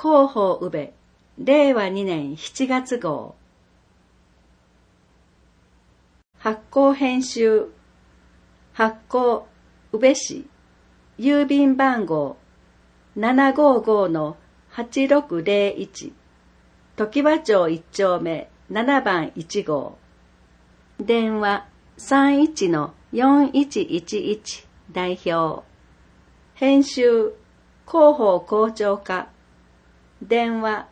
広報宇部令和2年7月号。発行編集。発行宇部市郵便番号755-8601常盤町1丁目7番1号。電話31-4111代表。編集広報校長課。電話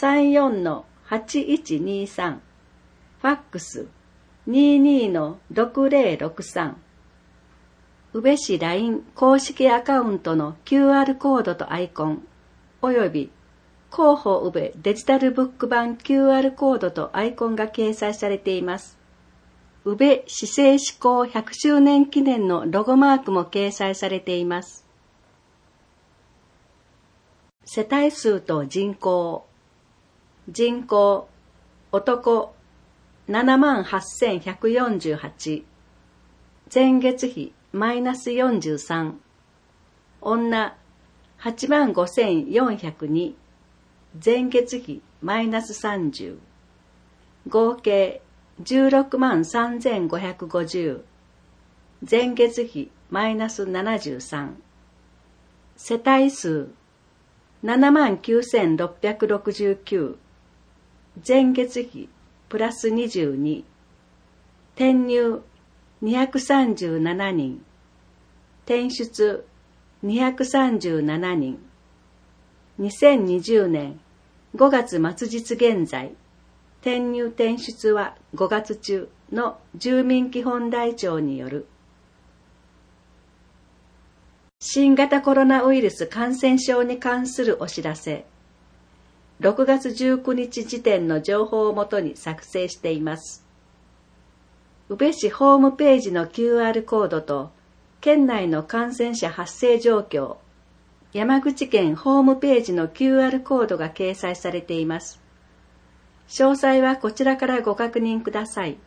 34-8123。ファックス22-6063。宇部市 LINE 公式アカウントの QR コードとアイコン、および広報宇部デジタルブック版 QR コードとアイコンが掲載されています。宇部市政施行100周年記念のロゴマークも掲載されています。世帯数と人口。人口、男、78,148。前月比、マイナス43。女、85,402。前月比、マイナス30。合計、163,550。前月比、マイナス73。世帯数、79,669。前月比、プラス22。転入、237人。転出、237人。2020年5月末日現在、転入転出は5月中の住民基本台帳による。新型コロナウイルス感染症に関するお知らせ。6月19日時点の情報をもとに作成しています。宇部市ホームページの QR コードと、県内の感染者発生状況、山口県ホームページの QR コードが掲載されています。詳細はこちらからご確認ください。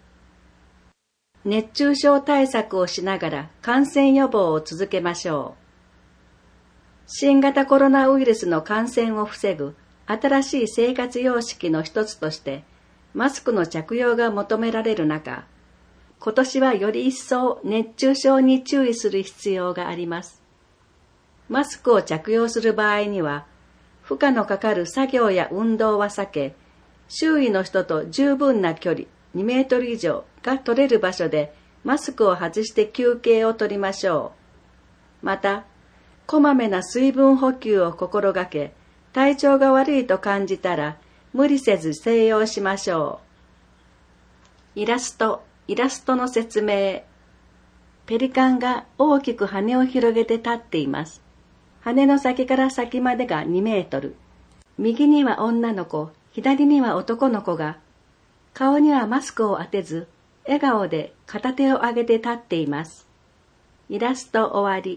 熱中症対策をしながら感染予防を続けましょう。新型コロナウイルスの感染を防ぐ新しい生活様式の一つとして、マスクの着用が求められる中、今年はより一層熱中症に注意する必要があります。マスクを着用する場合には、負荷のかかる作業や運動は避け、周囲の人と十分な距離2メートル以上が取れる場所でマスクを外して休憩をとりましょう。また、こまめな水分補給を心がけ、体調が悪いと感じたら無理せず静養しましょう。イラストの説明。ペリカンが大きく羽を広げて立っています。羽の先から先までが2メートル。右には女の子、左には男の子が、顔にはマスクを当てず、笑顔で片手を上げて立っています。イラスト終わり。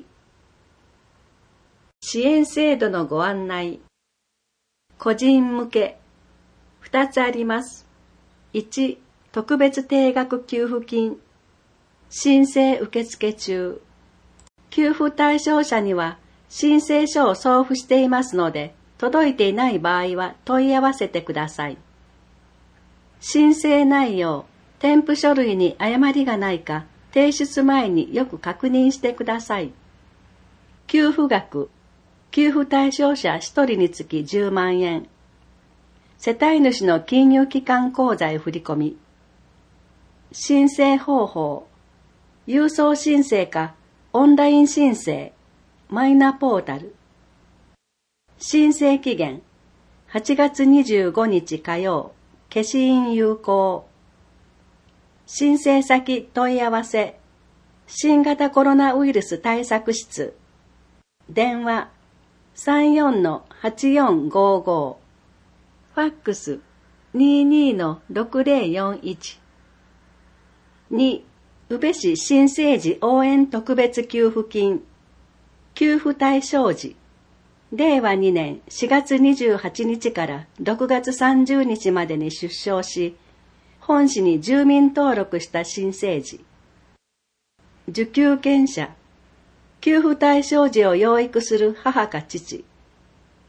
支援制度のご案内。個人向け。2つあります。1、特別定額給付金。申請受付中。給付対象者には申請書を送付していますので、届いていない場合は問い合わせてください。申請内容、添付書類に誤りがないか、提出前によく確認してください。給付額、給付対象者1人につき10万円。世帯主の金融機関口座へ振り込み。申請方法、郵送申請かオンライン申請、マイナポータル。申請期限、8月25日火曜、消印有効。申請先問い合わせ、新型コロナウイルス対策室。電話、34-8455。ファックス、22-6041。2、宇部市新生児応援特別給付金。給付対象時。令和2年4月28日から6月30日までに出生し、本市に住民登録した新生児。受給権者。給付対象児を養育する母か父。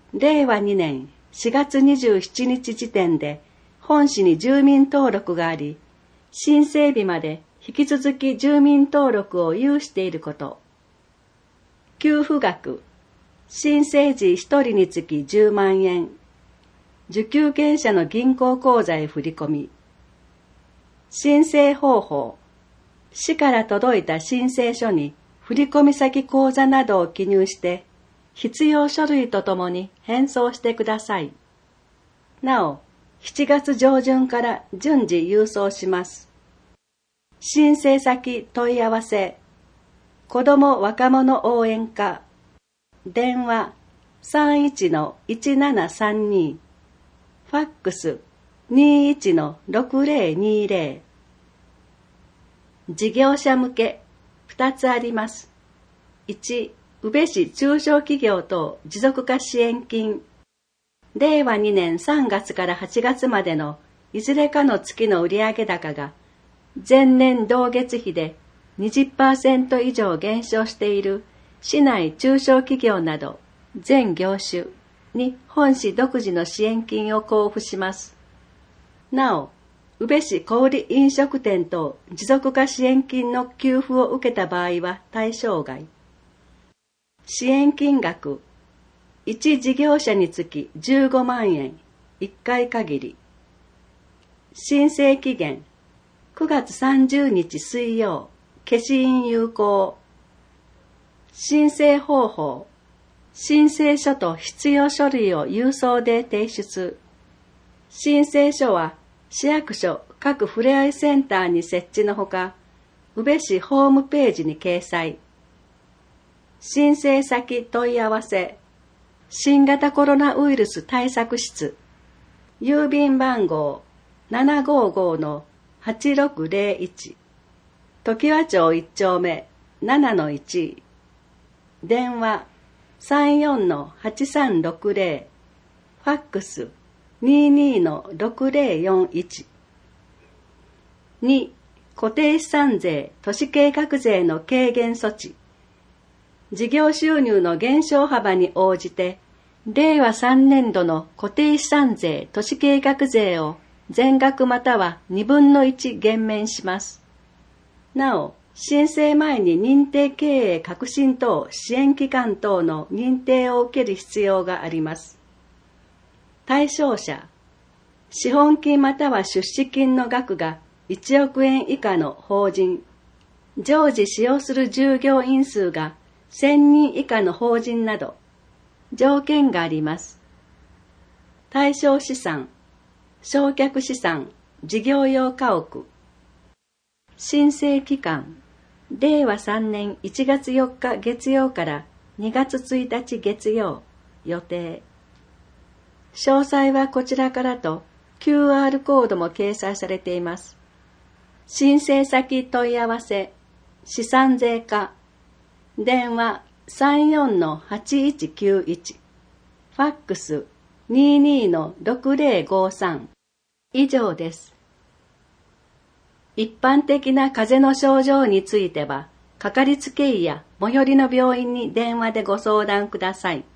令和2年4月27日時点で本市に住民登録があり、申請日まで引き続き住民登録を有していること。給付額、申請時1人につき10万円。受給権者の銀行口座へ振り込み。申請方法、市から届いた申請書に振込先口座などを記入して、必要書類とともに返送してください。なお、7月上旬から順次郵送します。申請先問い合わせ、子ども若者応援課、電話 31-1732、ファックス 21-6020。事業者向け2つあります。1、宇部市中小企業等持続化支援金。令和2年3月から8月までのいずれかの月の売上高が前年同月比で 20% 以上減少している市内中小企業など全業種に本市独自の支援金を交付します。なお、宇部市小売飲食店等持続化支援金の給付を受けた場合は対象外。支援金額、1事業者につき15万円、1回限り。申請期限、9月30日水曜、消印有効。申請方法、申請書と必要書類を郵送で提出。申請書は市役所各ふれあいセンターに設置のほか、宇部市ホームページに掲載。申請先問い合わせ、新型コロナウイルス対策室、郵便番号 755-8601、常盤町1丁目 7-1、電話 34-8360、ファックス 22-6041。2、固定資産税都市計画税の軽減措置。事業収入の減少幅に応じて、令和3年度の固定資産税都市計画税を全額または2分の1減免します。なお、申請前に認定経営革新等支援機関等の認定を受ける必要があります。対象者、資本金または出資金の額が1億円以下の法人、常時使用する従業員数が1000人以下の法人など、条件があります。対象資産、償却資産、事業用家屋。申請期間、令和3年1月4日月曜から2月1日月曜、予定。詳細はこちらからと QR コードも掲載されています。申請先問い合わせ、資産税課、電話 34-8191、ファックス 22-6053。以上です。一般的な風邪の症状については、かかりつけ医や最寄りの病院に電話でご相談ください。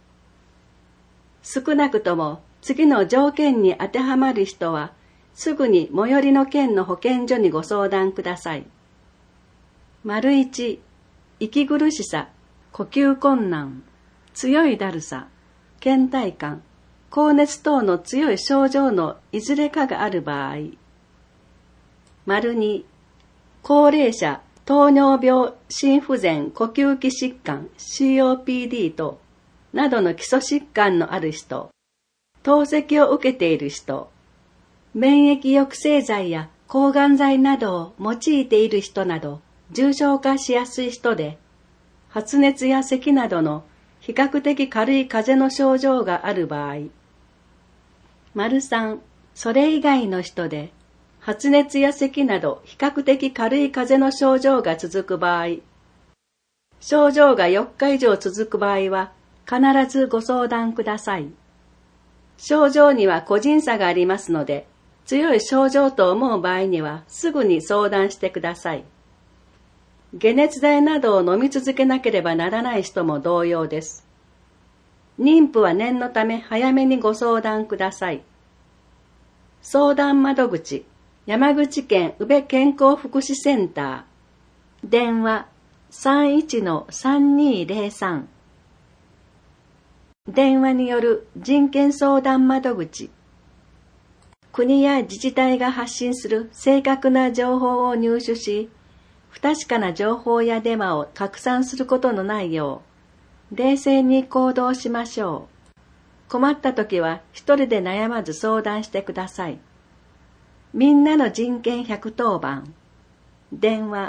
少なくとも次の条件に当てはまる人は、すぐに最寄りの県の保健所にご相談ください。1、息苦しさ、呼吸困難、強いだるさ、倦怠感、高熱等の強い症状のいずれかがある場合。2、高齢者、糖尿病、心不全、呼吸器疾患、COPD 等などの基礎疾患のある人、透析を受けている人、免疫抑制剤や抗がん剤などを用いている人など、重症化しやすい人で、発熱や咳などの比較的軽い風邪の症状がある場合。3、それ以外の人で、発熱や咳など比較的軽い風邪の症状が続く場合。症状が4日以上続く場合は、必ずご相談ください。症状には個人差がありますので、強い症状と思う場合にはすぐに相談してください。解熱剤などを飲み続けなければならない人も同様です。 妊婦は念のため早めにご相談ください。相談窓口、山口県宇部健康福祉センター。電話 31-3203。電話による人権相談窓口。国や自治体が発信する正確な情報を入手し、不確かな情報やデマを拡散することのないよう、冷静に行動しましょう。困った時は一人で悩まず相談してください。みんなの人権110番。電話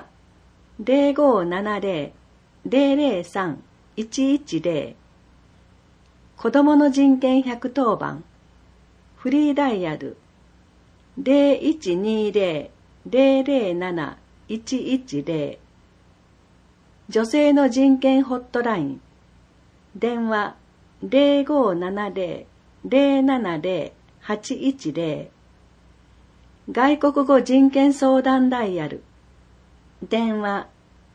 0570-003-110。子どもの人権110番。フリーダイヤル 0120-007-110。女性の人権ホットライン。電話 0570-070-810。外国語人権相談ダイヤル。電話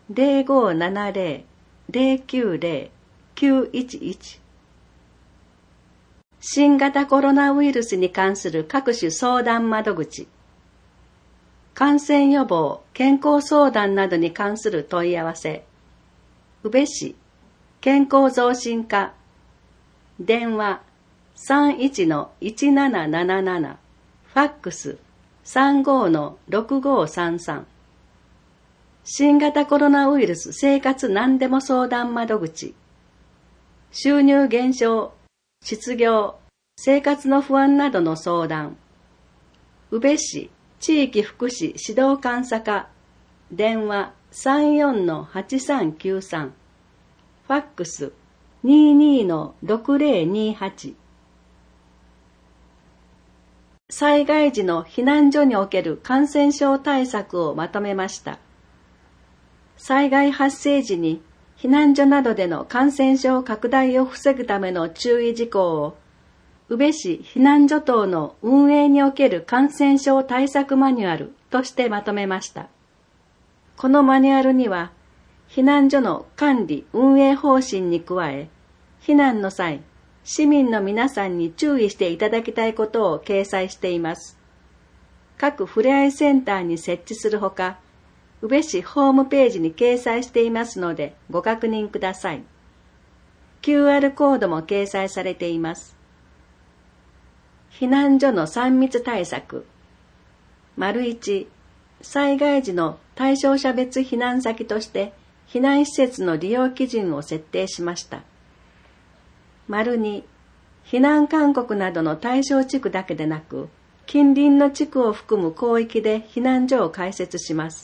0570-090-911。新型コロナウイルスに関する各種相談窓口。感染予防、健康相談などに関する問い合わせ。宇部市健康増進課。電話 31-1777。ファックス 35-6533。新型コロナウイルス生活何でも相談窓口。収入減少、失業、生活の不安などの相談。宇部市地域福祉指導監査課。電話 34-8393。ファックス 22-6028。災害時の避難所における感染症対策をまとめました。災害発生時に避難所などでの感染症拡大を防ぐための注意事項を宇部市避難所等の運営における感染症対策マニュアルとしてまとめました。このマニュアルには避難所の管理運営方針に加え、避難の際、市民の皆さんに注意していただきたいことを掲載しています。各ふれあいセンターに設置するほか、宇部市ホームページに掲載していますのでご確認ください。QR コードも掲載されています。避難所の3密対策。1、災害時の対象者別避難先として避難施設の利用基準を設定しました。2、避難勧告などの対象地区だけでなく、近隣の地区を含む広域で避難所を開設します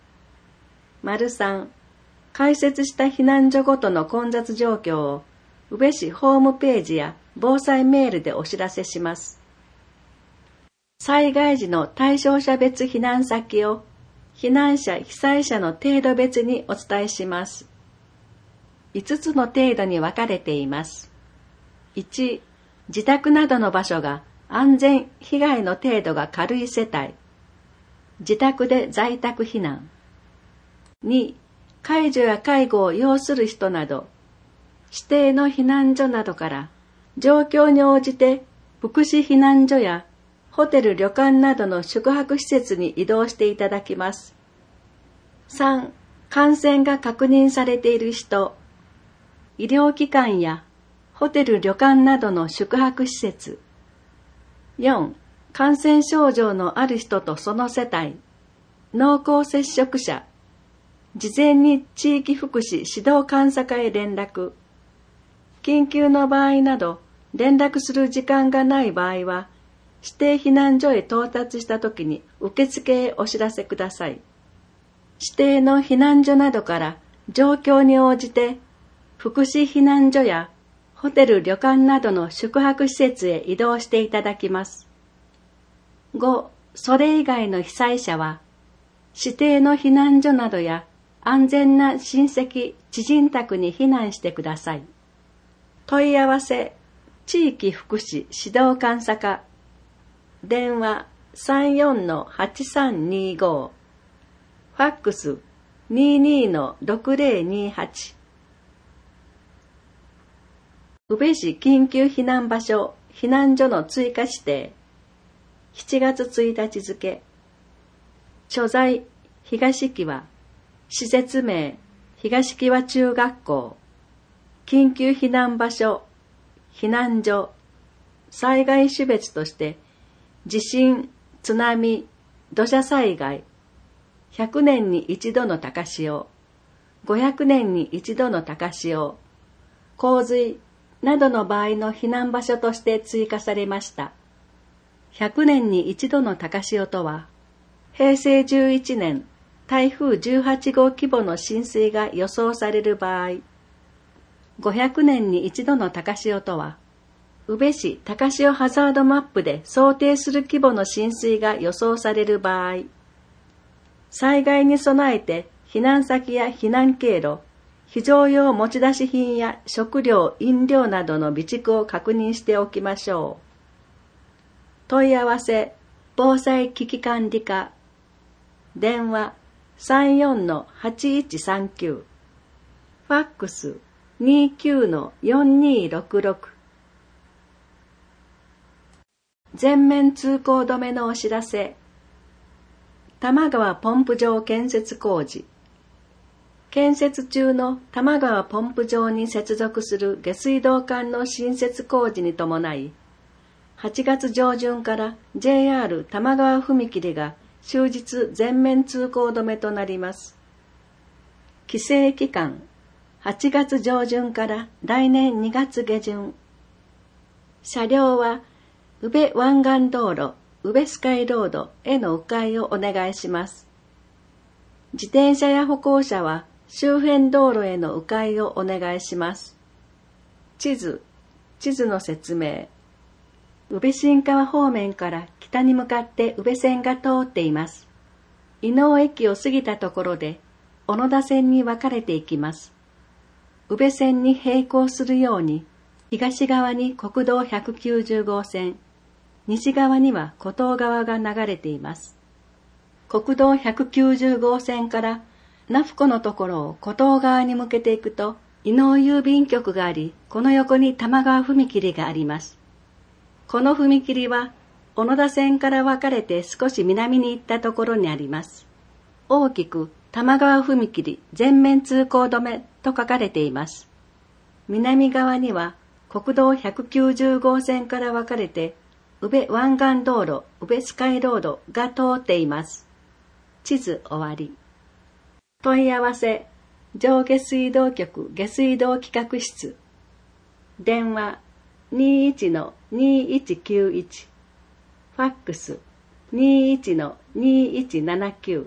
。3、開設した避難所ごとの混雑状況を宇部市ホームページや防災メールでお知らせします。災害時の対象者別避難先を避難者・被災者の程度別にお伝えします。5つの程度に分かれています。1、自宅などの場所が安全・被害の程度が軽い世帯。自宅で在宅避難。2、介助や介護を要する人など、指定の避難所などから状況に応じて福祉避難所やホテル・旅館などの宿泊施設に移動していただきます。3、感染が確認されている人、医療機関やホテル・旅館などの宿泊施設。4、感染症状のある人とその世帯、濃厚接触者、事前に地域福祉指導監査課へ連絡。緊急の場合など、連絡する時間がない場合は、指定避難所へ到達したときに受付へお知らせください。指定の避難所などから状況に応じて、福祉避難所やホテル・旅館などの宿泊施設へ移動していただきます。5、それ以外の被災者は、指定の避難所などや安全な親戚・知人宅に避難してください。問い合わせ、地域福祉指導監査課。電話 34-8325。ファックス 22-6028。 宇部市緊急避難場所、避難所の追加指定。7月1日付。所在、東木和。施設名、東木和中学校。緊急避難場所、避難所。災害種別として、地震、津波、土砂災害、100年に一度の高潮、500年に一度の高潮、洪水などの場合の避難場所として追加されました。100年に一度の高潮とは、平成11年台風18号規模の浸水が予想される場合、500年に一度の高潮とは、宇部市高潮ハザードマップで想定する規模の浸水が予想される場合、災害に備えて避難先や避難経路、非常用持ち出し品や食料、飲料などの備蓄を確認しておきましょう。問い合わせ、防災危機管理課。電話 34-8139。ファックス 29-4266。全面通行止めのお知らせ。多摩川ポンプ場建設工事。建設中の多摩川ポンプ場に接続する下水道管の新設工事に伴い、8月上旬から JR 多摩川踏切が終日全面通行止めとなります。規制期間、8月上旬から来年2月下旬。車両は宇部湾岸道路、宇部スカイロードへの迂回をお願いします。自転車や歩行者は周辺道路への迂回をお願いします。地図の説明。宇部新川方面から北に向かって宇部線が通っています。伊能駅を過ぎたところで、小野田線に分かれていきます。宇部線に並行するように、東側に国道190号線、西側には湖東川が流れています。国道190号線から名府湖のところを湖東側に向けていくと、伊能郵便局があり、この横に多摩川踏切があります。この踏切は、小野田線から分かれて少し南に行ったところにあります。大きく多摩川踏切全面通行止めと書かれています。南側には国道190号線から分かれて、宇部湾岸道路、宇部スカイロードが通っています。地図終わり。問い合わせ、上下水道局下水道企画室。電話 21-2191。ファックス 21-2179。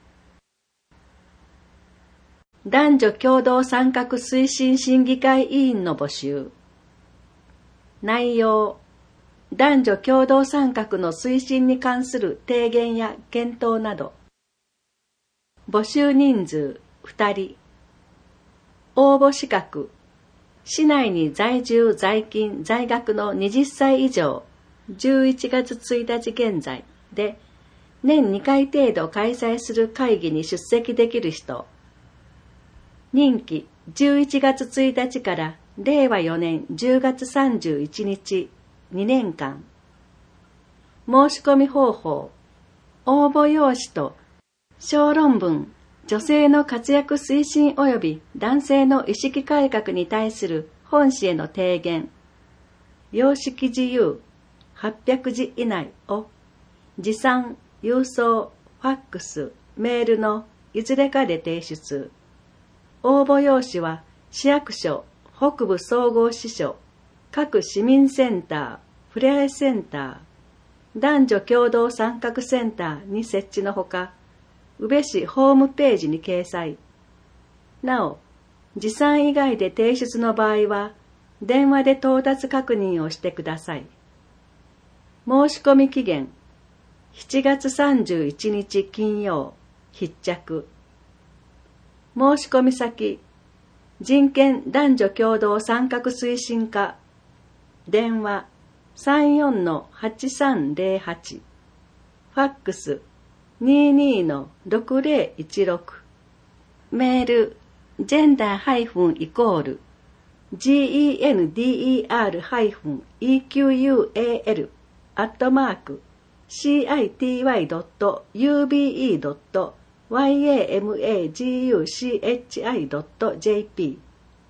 男女共同参画推進審議会委員の募集。内容、男女共同参画の推進に関する提言や検討など。募集人数2人。応募資格、市内に在住在勤在学の20歳以上、11月1日現在で、年2回程度開催する会議に出席できる人。任期11月1日から令和4年10月31日、2年間。申し込み方法、応募用紙と小論文、女性の活躍推進及び男性の意識改革に対する本市への提言、様式自由、800字以内を持参、郵送、ファックス、メールのいずれかで提出。応募用紙は市役所、北部総合支所、各市民センター、ふれあいセンター、男女共同参画センターに設置のほか、宇部市ホームページに掲載。なお、持参以外で提出の場合は、電話で到達確認をしてください。申し込み期限、7月31日金曜、必着。申し込み先、人権男女共同参画推進課、電話 34-8308、ファックス 22-6016、メール、gender- gender.der-city@city.yamaguchi.jp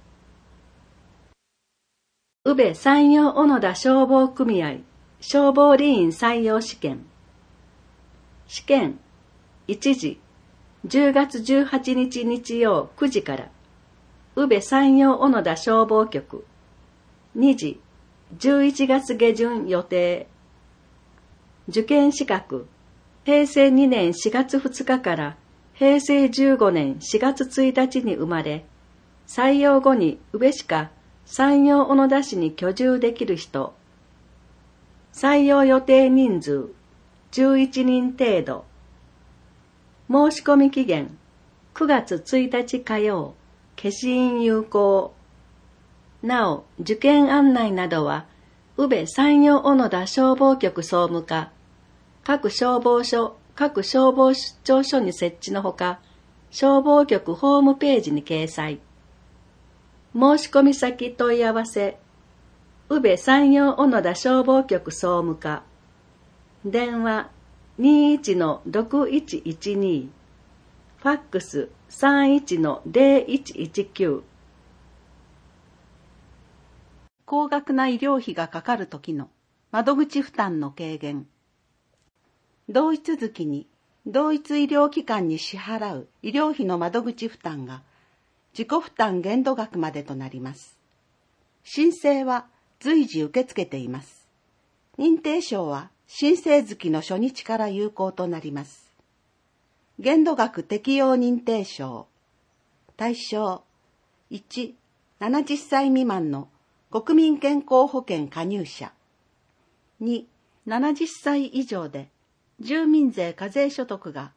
宇部山陽小野田消防組合消防理員採用試験。試験1時、10月18日日曜9時から、宇部山陽小野田消防局。2時、11月下旬予定。受験資格、平成2年4月2日から平成15年4月1日に生まれ、採用後に宇部市か山陽小野田市に居住できる人。採用予定人数11人程度。申し込み期限9月1日火曜、消印有効。なお、受験案内などは、宇部山陽小野田消防局総務課、各消防署、各消防庁署に設置のほか、消防局ホームページに掲載。申し込み先問い合わせ、宇部山陽小野田消防局総務課。電話21-6112。ファックス31-0119。 高額な医療費がかかるときの窓口負担の軽減。同一月に同一医療機関に支払う医療費の窓口負担が自己負担限度額までとなります。申請は随時受け付けています。認定証は申請月の初日から有効となります。限度額適用認定証。対象1、70歳未満の国民健康保険加入者。2、70歳以上で住民税課税所得が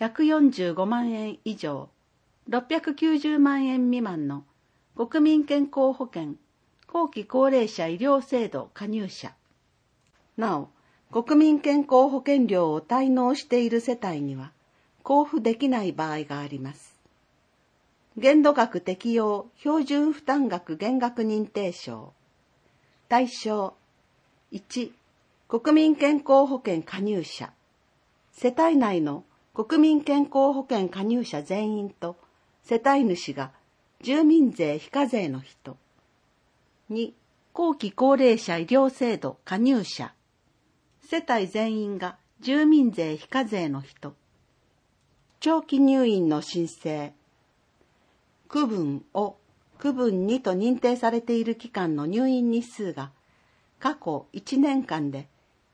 145万円以上、690万円未満の国民健康保険後期高齢者医療制度加入者。なお、国民健康保険料を滞納している世帯には交付できない場合があります。限度額適用標準負担額減額認定証。対象1、国民健康保険加入者。世帯内の国民健康保険加入者全員と世帯主が住民税非課税の人。2、後期高齢者医療制度加入者。世帯全員が住民税非課税の人。長期入院の申請。区分を区分2と認定されている期間の入院日数が過去1年間で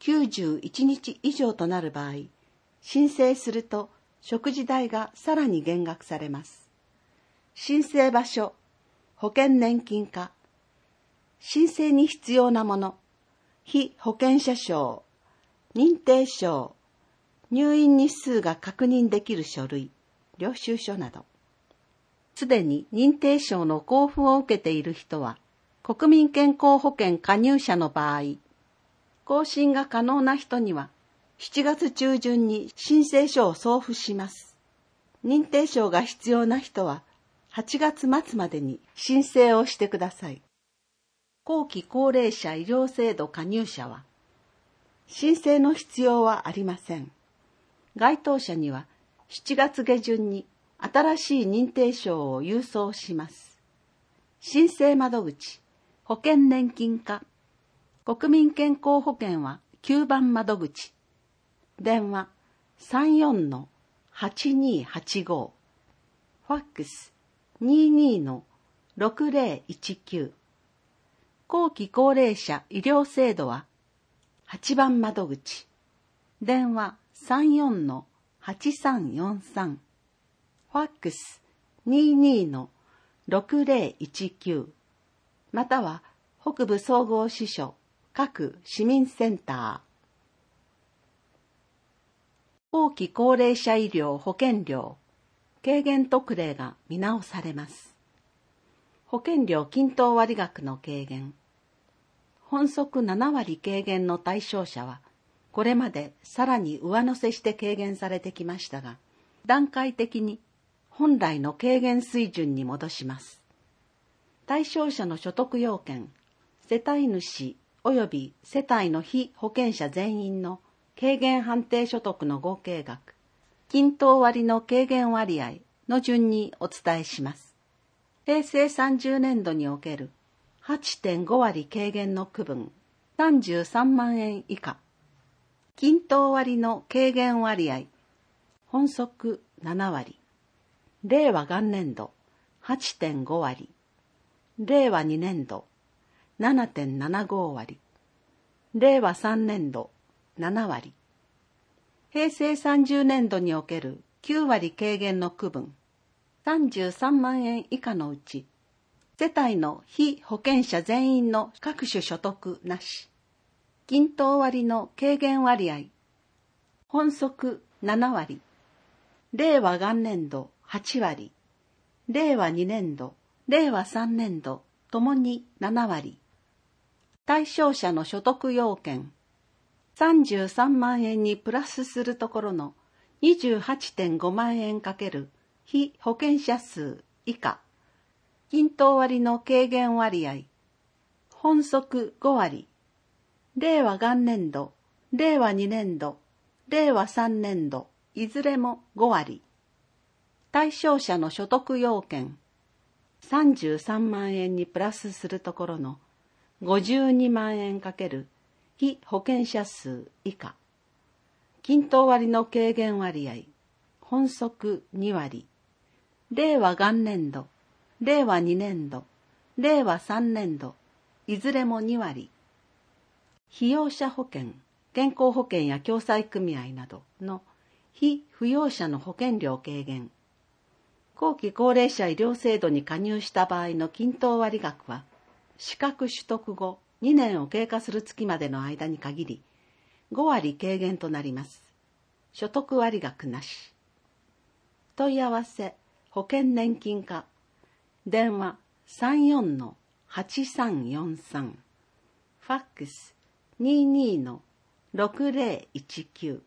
91日以上となる場合、申請すると食事代がさらに減額されます。申請場所、保険年金課。申請に必要なもの、被保険者証、認定証、入院日数が確認できる書類、領収書など。すでに認定証の交付を受けている人は、国民健康保険加入者の場合、更新が可能な人には、7月中旬に申請書を送付します。認定証が必要な人は、8月末までに申請をしてください。後期高齢者医療制度加入者は、申請の必要はありません。該当者には7月下旬に新しい認定証を郵送します。申請窓口、保険年金課、国民健康保険は9番窓口、電話 34-8285、ファックス 22-6019、後期高齢者医療制度は8番窓口、電話 34-8343、ファックス 22-6019、または北部総合支所各市民センター。後期高齢者医療保険料軽減特例が見直されます。保険料均等割額の軽減。本則7割軽減の対象者は、これまでさらに上乗せして軽減されてきましたが、段階的に本来の軽減水準に戻します。 対象者の所得要件、世帯主及び世帯の被保険者全員の軽減判定所得の合計額、均等割の軽減割合の順にお伝えします。平成30年度における 8.5 割軽減の区分33万円以下、均等割の軽減割合、本則7割、令和元年度 8.5 割、令和2年度 7.75 割、令和3年度7割、平成30年度における9割軽減の区分33万円以下のうち、世帯の被保険者全員の各種所得なし、均等割の軽減割合、本則7割、令和元年度8割、令和2年度、令和3年度ともに7割、対象者の所得要件、33万円にプラスするところの 28.5 万円×被保険者数以下、均等割の軽減割合、本則5割、令和元年度、令和2年度、令和3年度、いずれも5割。対象者の所得要件、33万円にプラスするところの52万円×被保険者数以下、均等割の軽減割合、本則2割。令和元年度、令和2年度、令和3年度、いずれも2割。被用者保険、健康保険や共済組合などの被扶養者の保険料軽減。後期高齢者医療制度に加入した場合の均等割額は、資格取得後2年を経過する月までの間に限り、5割軽減となります。所得割額なし。問い合わせ、保険年金課、電話 34-8343、ファックス 22-6019。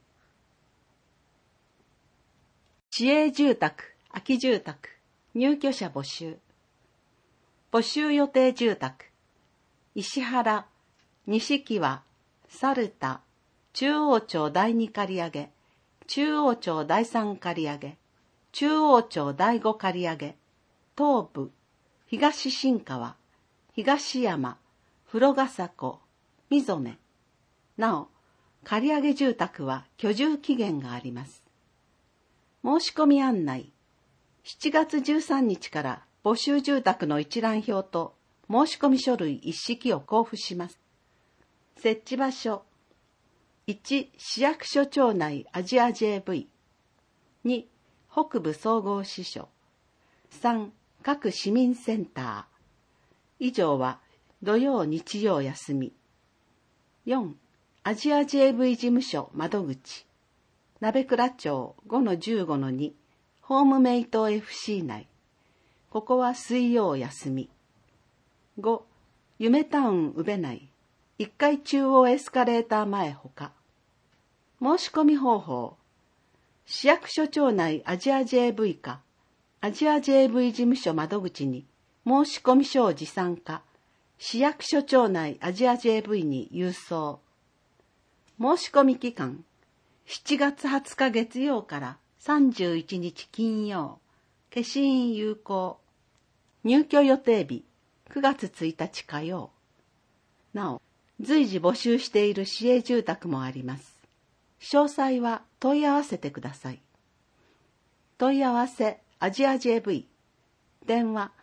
市営住宅、空き住宅、入居者募集。募集予定住宅、石原、西木猿田、中央町第2借り上げ、中央町第3借り上げ、中央町第5借り上げ、東部、東新川、東山、風呂ヶ迫、溝目。なお、借り上げ住宅は居住期限があります。申し込み案内。7月13日から募集住宅の一覧表と申し込み書類一式を交付します。設置場所。1、市役所町内アジア JV。2、北部総合支所。3、各市民センター。以上は土曜日曜休み。4、アジア JV 事務所窓口。鍋倉町 5-15-2 ホームメイト FC 内。ここは水曜休み。5、夢タウン宇部内1階中央エスカレーター前ほか。申し込み方法。市役所町内アジア JV かアジア JV 事務所窓口に申し込み書を持参か市役所町内アジア JV に郵送。申し込み期間7月20日月曜から31日金曜。消印有効。入居予定日9月1日火曜。なお、随時募集している市営住宅もあります。詳細は問い合わせてください。問い合わせアジア JV。電話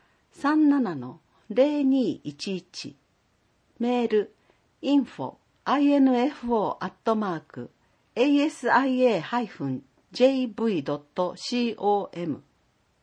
37-0211。メール info-asia-jv.com。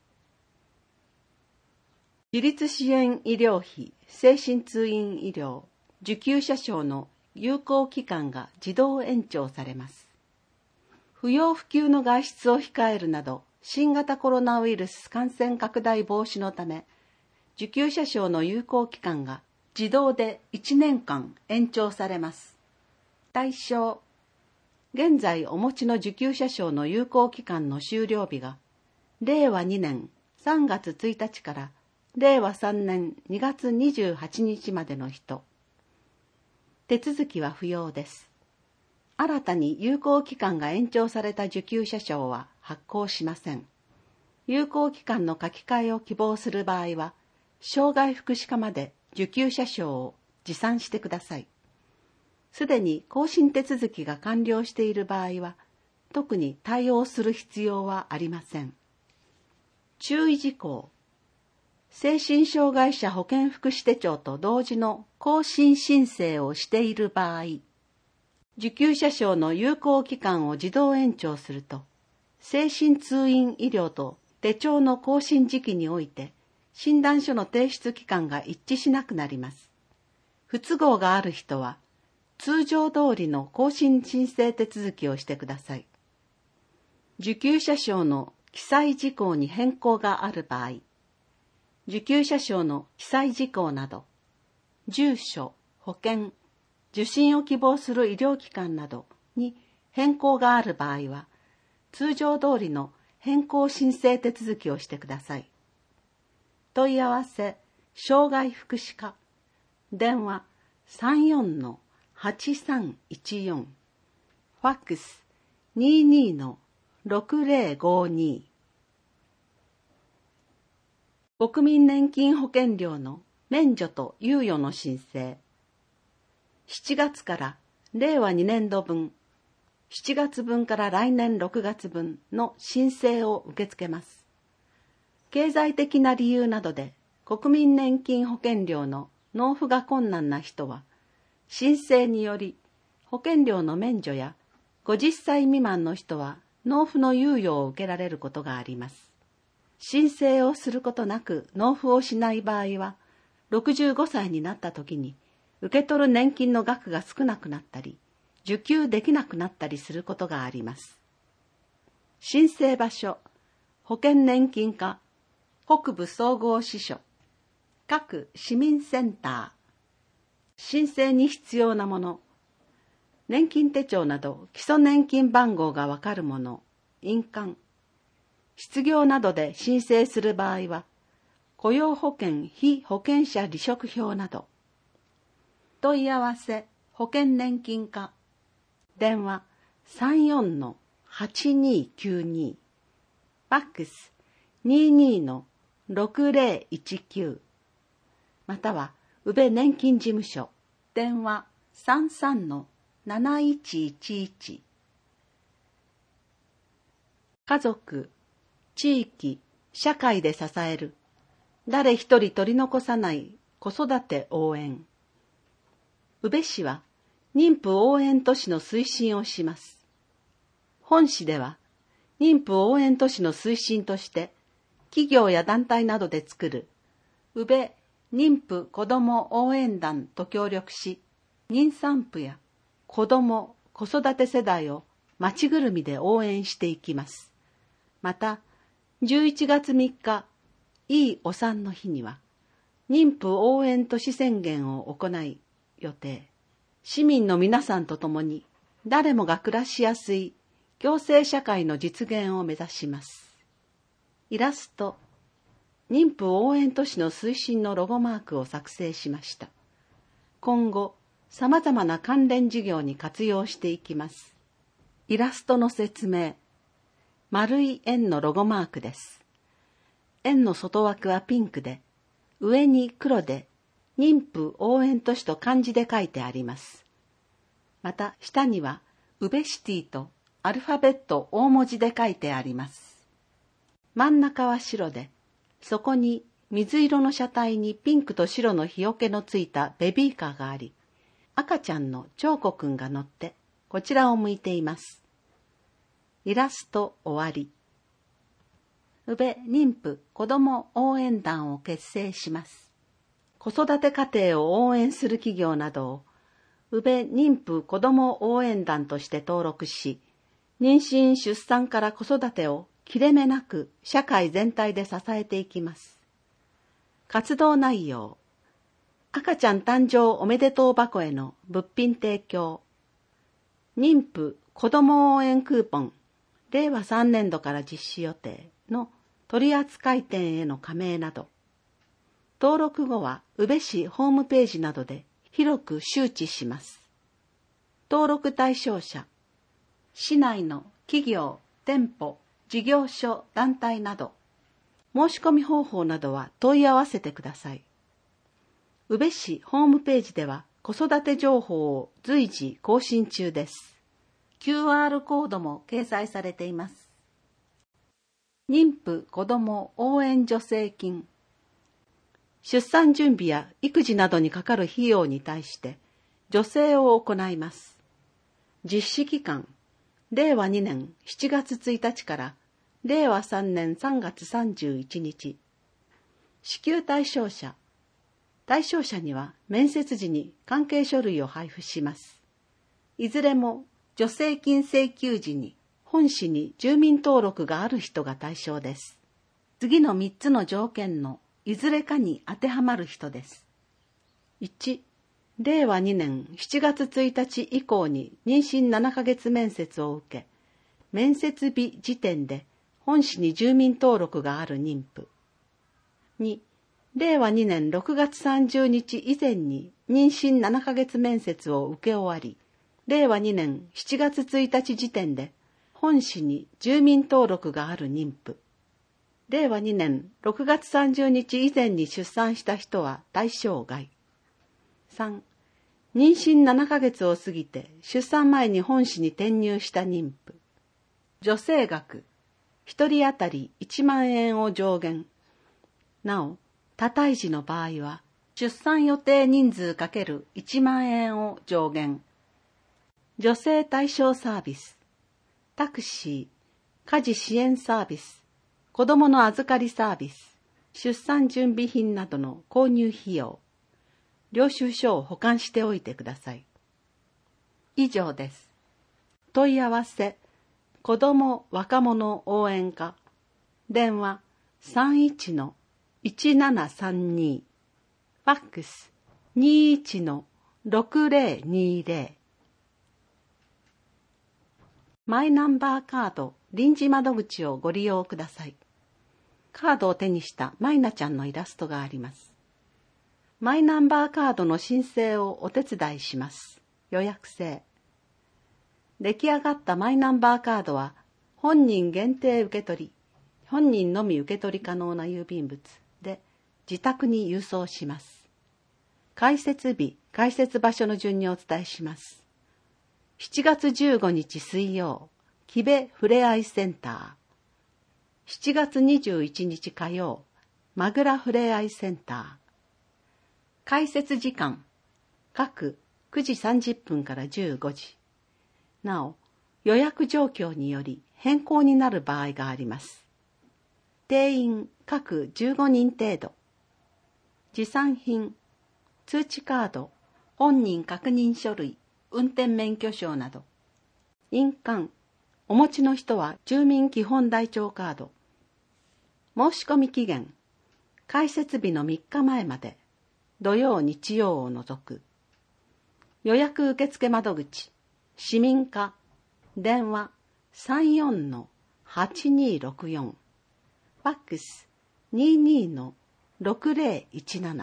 自立支援医療費、精神通院医療、受給者証の有効期間が自動延長されます。不要不急の外出を控えるなど、新型コロナウイルス感染拡大防止のため、受給者証の有効期間が自動で1年間延長されます。対象。現在お持ちの受給者証の有効期間の終了日が、令和2年3月1日から令和3年2月28日までの人。手続きは不要です。新たに有効期間が延長された受給者証は発行しません。有効期間の書き換えを希望する場合は、障害福祉課まで受給者証を持参してください。すでに更新手続きが完了している場合は、特に対応する必要はありません。注意事項。精神障害者保健福祉手帳と同時の更新申請をしている場合、受給者証の有効期間を自動延長すると、精神通院医療と手帳の更新時期において、診断書の提出期間が一致しなくなります。不都合がある人は、通常通りの更新申請手続きをしてください。受給者証の記載事項に変更がある場合、受給者証の記載事項など、住所、保険、受診を希望する医療機関などに変更がある場合は、通常通りの変更申請手続きをしてください。問い合わせ、障害福祉課、電話 34-8314、ファックス 22-6052。国民年金保険料の免除と猶予の申請。7月から令和2年度分、7月分から来年6月分の申請を受け付けます。経済的な理由などで国民年金保険料の納付が困難な人は、申請により保険料の免除や50歳未満の人は納付の猶予を受けられることがあります。申請をすることなく納付をしない場合は、65歳になった時に受け取る年金の額が少なくなったり、受給できなくなったりすることがあります。申請場所、保険年金課、北部総合支所、各市民センター。申請に必要なもの、年金手帳など基礎年金番号がわかるもの、印鑑。失業などで申請する場合は、雇用保険被保険者離職票など。問い合わせ、保険年金課。電話 34-8292。ファックス 22-6019。または、宇部年金事務所。電話 33-7111。家族、地域、社会で支える。誰一人取り残さない子育て応援。宇部市は妊婦応援都市の推進をします。本市では妊婦応援都市の推進として企業や団体などで作る宇部妊婦子ども応援団と協力し、妊産婦や子ども子育て世代を町ぐるみで応援していきます。また11月3日、いいお産の日には、妊婦応援都市宣言を行い予定。市民の皆さんと共に、誰もが暮らしやすい共生社会の実現を目指します。イラスト、妊婦応援都市の推進のロゴマークを作成しました。今後、様々な関連事業に活用していきます。イラストの説明。丸い円のロゴマークです。円の外枠はピンクで、上に黒で、妊婦応援都市と漢字で書いてあります。また、下には、宇部シティとアルファベット大文字で書いてあります。真ん中は白で、そこに水色の車体にピンクと白の日よけのついたベビーカーがあり、赤ちゃんの長子くんが乗ってこちらを向いています。イラスト終わり。宇部妊婦子ども応援団を結成します。子育て家庭を応援する企業などを宇部妊婦子ども応援団として登録し、妊娠・出産から子育てを切れ目なく社会全体で支えていきます。活動内容、赤ちゃん誕生おめでとう箱への物品提供、妊婦子ども応援クーポン、令和3年度から実施予定の取扱店への加盟など、 登録後は宇部市ホームページなどで広く周知します。登録対象者、市内の企業、店舗、事業所、団体など、申し込み方法などは問い合わせてください。宇部市ホームページでは子育て情報を随時更新中です。QR コードも掲載されています。妊婦子ども応援助成金。出産準備や育児などにかかる費用に対して助成を行います。実施期間、令和2年7月1日から令和3年3月31日。支給対象者には面接時に関係書類を配布します。いずれも助成金請求時に本市に住民登録がある人が対象です。次の3つの条件のいずれかに当てはまる人です。1、令和2年7月1日以降に妊娠7ヶ月面接を受け、面接日時点で本市に住民登録がある妊婦。2、令和2年6月30日以前に妊娠7ヶ月面接を受け終わり、令和2年7月1日時点で本市に住民登録がある妊婦。令和2年6月30日以前に出産した人は対象外。3、妊娠7ヶ月を過ぎて出産前に本市に転入した妊婦。助成額、1人当たり1万円を上限。なお、多胎児の場合は、出産予定人数×1万円を上限。助成対象サービス、タクシー、家事支援サービス、子どもの預かりサービス、出産準備品などの購入費用、領収書を保管しておいてください。以上です。問い合わせ、子ども若者応援課、電話31-1732、ファックス21-6020。マイナンバーカード臨時窓口をご利用ください。カードを手にしたマイナちゃんのイラストがあります。マイナンバーカードの申請をお手伝いします。予約制。出来上がったマイナンバーカードは本人限定受取、本人のみ受け取り可能な郵便物で自宅に郵送します。開設日、開設場所の順にお伝えします。7月15日水曜、木部ふれあいセンター。7月21日火曜、まぐらふれあいセンター。開設時間、各9時30分から15時。なお、予約状況により変更になる場合があります。定員各15人程度。持参品、通知カード、本人確認書類、運転免許証など。印鑑、お持ちの人は住民基本台帳カード。申し込み期限、開設日の3日前まで、土曜日曜を除く。予約受付窓口、市民課、電話34-8264、ファックス22-6017。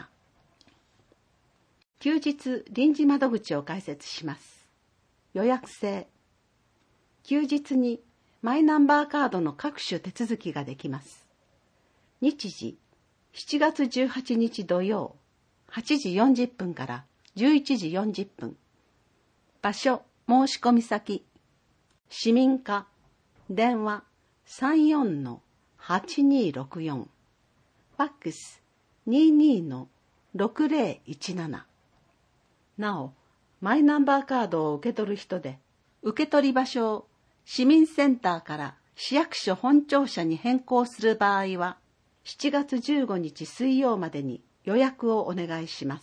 休日臨時窓口を開設します。予約制。休日にマイナンバーカードの各種手続きができます。日時、7月18日土曜、8時40分から11時40分。場所、申し込み先、市民課、電話34-8264、ファックス22-6017。なお、マイナンバーカードを受け取る人で、受け取り場所を市民センターから市役所本庁舎に変更する場合は、7月15日水曜までに予約をお願いします。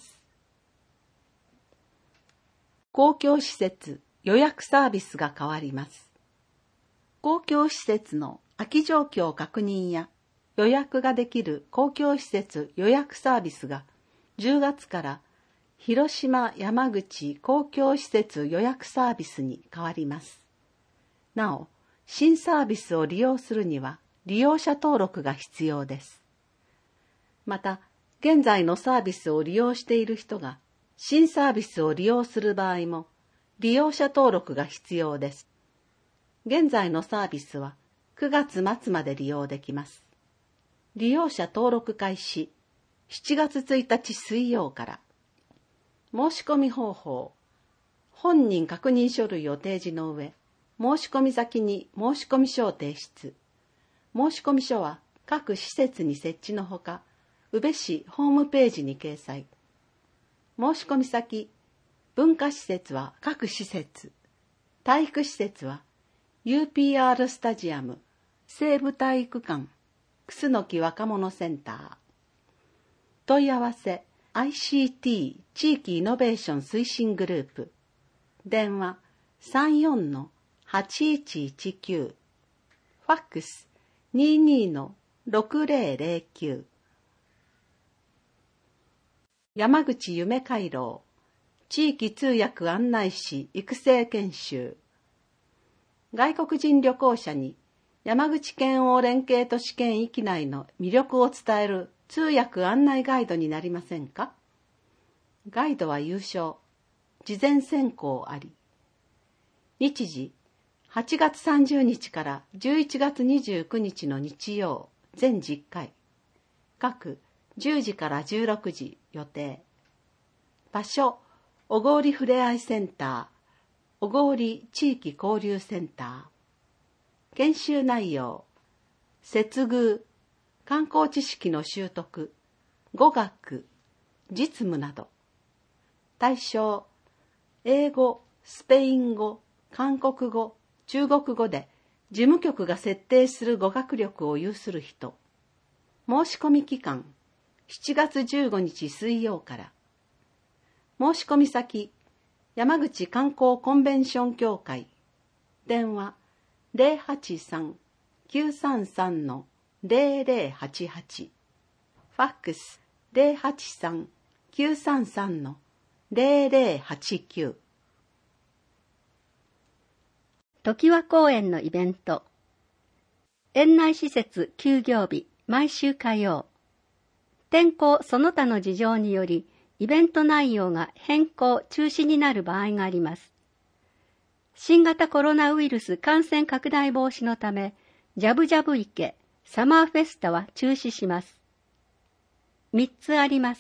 公共施設予約サービスが変わります。公共施設の空き状況確認や予約ができる公共施設予約サービスが10月から広島・山口公共施設予約サービスに変わります。なお、新サービスを利用するには利用者登録が必要です。また、 現在のサービスを利用している人が新サービスを利用する場合も利用者登録が必要です。現在のサービスは9月末まで利用できます。利用者登録開始7月1日水曜から。申し込み方法。本人確認書類を提示の上、申し込み先に申し込み書を提出。申し込み書は各施設に設置のほか、宇部市ホームページに掲載。申し込み先、文化施設は各施設。体育施設は UPR スタジアム、西部体育館、楠木若者センター。問い合わせ ICT 地域イノベーション推進グループ。電話 34-8119。ファックス 22-6009。山口夢回廊地域通訳案内士育成研修。外国人旅行者に山口県央連携都市圏域内の魅力を伝える通訳案内ガイドになりませんか？ガイドは有償。事前選考あり。日時、8月30日から11月29日の日曜、全10回。各10時から16時予定。場所、小郡ふれあいセンター、小郡地域交流センター。研修内容、接遇、観光知識の習得、語学、実務など。対象、英語、スペイン語、韓国語、中国語で事務局が設定する語学力を有する人。申し込み期間、7月15日水曜から。申し込み先、山口観光コンベンション協会。電話、083-933-0088。ファックス、083-933-0089。 常盤公園のイベント。園内施設休業日、毎週火曜。天候その他の事情により、イベント内容が変更・中止になる場合があります。新型コロナウイルス感染拡大防止のため、ジャブジャブ池サマーフェスタは中止します。3つあります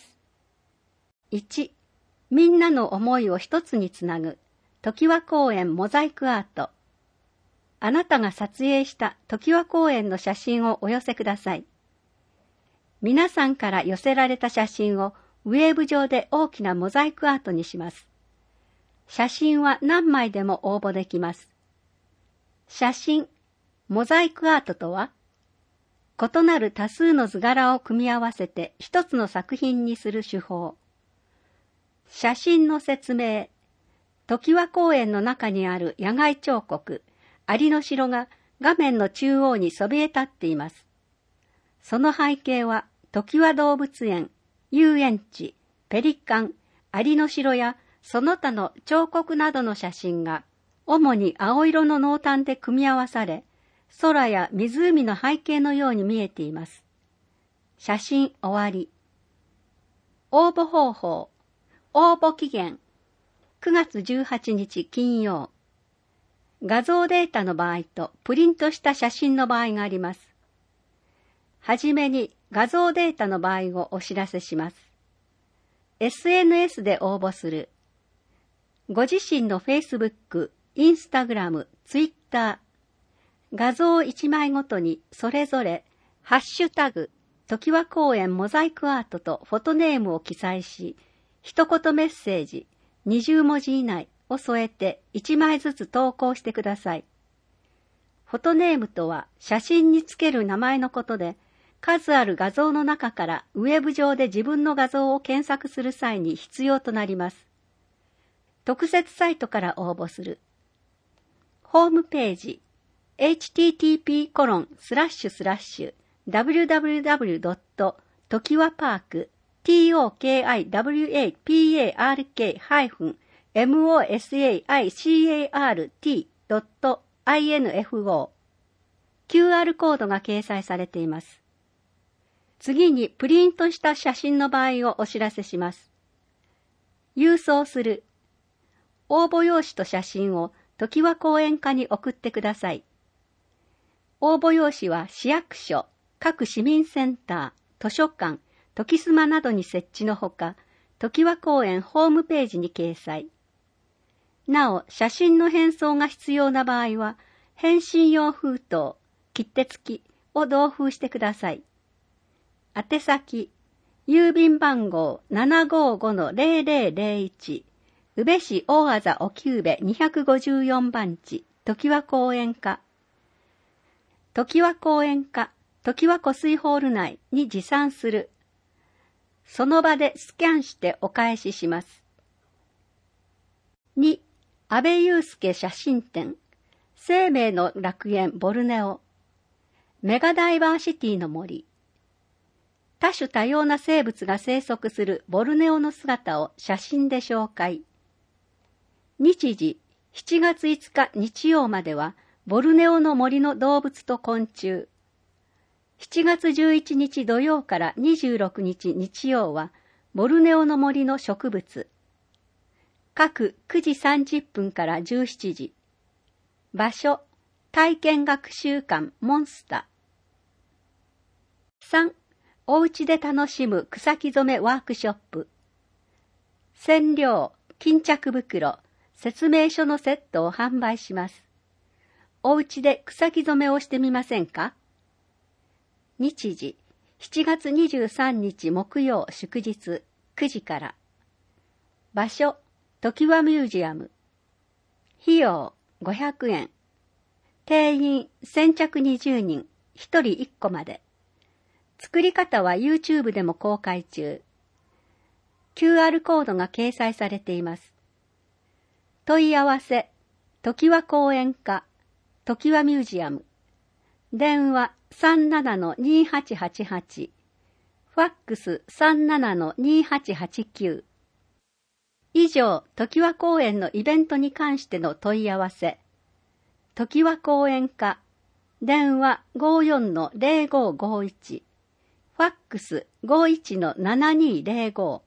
。1、みんなの思いを一つにつなぐ、常盤公園モザイクアート。あなたが撮影した常盤公園の写真をお寄せください。皆さんから寄せられた写真をウェーブ上で大きなモザイクアートにします。写真は何枚でも応募できます。写真、モザイクアートとは、異なる多数の図柄を組み合わせて一つの作品にする手法。写真の説明。常盤公園の中にある野外彫刻、アリの城が画面の中央にそびえ立っています。その背景は、常盤動物園、遊園地、ペリカン、アリの城やその他の彫刻などの写真が、主に青色の濃淡で組み合わされ、空や湖の背景のように見えています。写真終わり。応募方法。応募期限。9月18日金曜。画像データの場合とプリントした写真の場合があります。はじめに画像データの場合をお知らせします。SNS で応募する。ご自身の Facebook、Instagram、Twitter、画像1枚ごとにそれぞれハッシュタグ、常盤公園モザイクアートとフォトネームを記載し、一言メッセージ、20文字以内を添えて1枚ずつ投稿してください。フォトネームとは写真につける名前のことで、数ある画像の中からウェブ上で自分の画像を検索する際に必要となります。特設サイトから応募する。ホームページ、http://www.tokiwapark.mosaicart.info。QR コードが掲載されています。 次にプリントした写真の場合をお知らせします。郵送する。応募用紙と写真を常盤講演課に送ってください。応募用紙は市役所、各市民センター、図書館、時スマなどに設置のほか、常盤公園ホームページに掲載。なお、写真の返送が必要な場合は、返信用封筒、切手付きを同封してください。宛先、郵便番号 755-0001、宇部市大字沖宇部254番地、常盤公園課。常盤公園課、常盤湖水ホール内に持参する。その場でスキャンしてお返しします。2、安倍祐介写真展、生命の楽園ボルネオ、メガダイバーシティの森。多種多様な生物が生息するボルネオの姿を写真で紹介。日時、7月5日日曜までは、ボルネオの森の動物と昆虫。7月11日土曜から26日日曜は、ボルネオの森の植物。各9時30分から17時。場所、体験学習館モンスター。3、おうちで楽しむ草木染めワークショップ。染料、巾着袋、説明書のセットを販売します。おうちで草木染めをしてみませんか？日時、7月23日木曜祝日9時から。場所、常盤ミュージアム。費用、500円。定員、先着20人、1人1個まで。作り方は YouTube でも公開中。QR コードが掲載されています。問い合わせ、常盤公園課、常盤ミュージアム。電話 37-2888。ファックス 37-2889。以上、常盤公園のイベントに関しての問い合わせ。常盤公園課、電話 54-0551。ファックス 51-7205。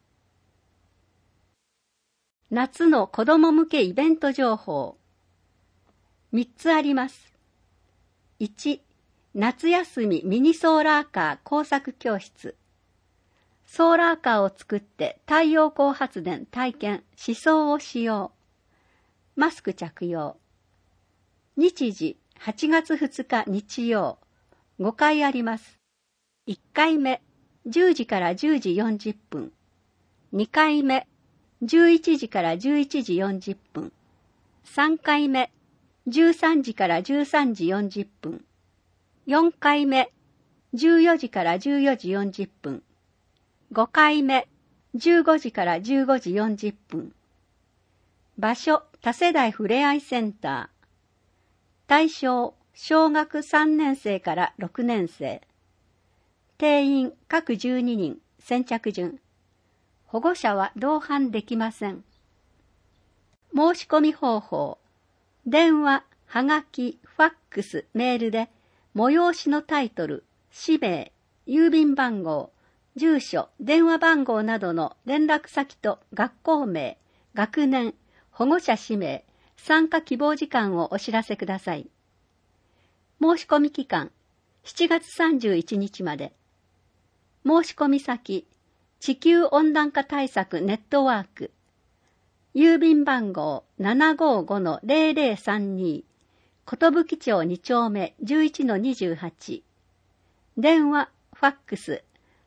夏の子ども向けイベント情報。3つあります。1、夏休みミニソーラーカー工作教室。ソーラーカーを作って太陽光発電体験、思想を使用。マスク着用。日時、8月2日日曜。5回あります。1回目、10時から10時40分。2回目、11時から11時40分。3回目、13時から13時40分。4回目、14時から14時40分。5回目、15時から15時40分。場所、多世代ふれあいセンター。対象、小学3年生から6年生。定員各12人、先着順。保護者は同伴できません。申し込み方法。電話、はがき、ファックス、メールで、催しのタイトル、氏名、郵便番号、住所、電話番号などの連絡先と学校名、学年、保護者氏名、参加希望時間をお知らせください。申し込み期間、7月31日まで。申し込み先、地球温暖化対策ネットワーク。郵便番号 755-0032。寿町2丁目 11-28。電話、ファックス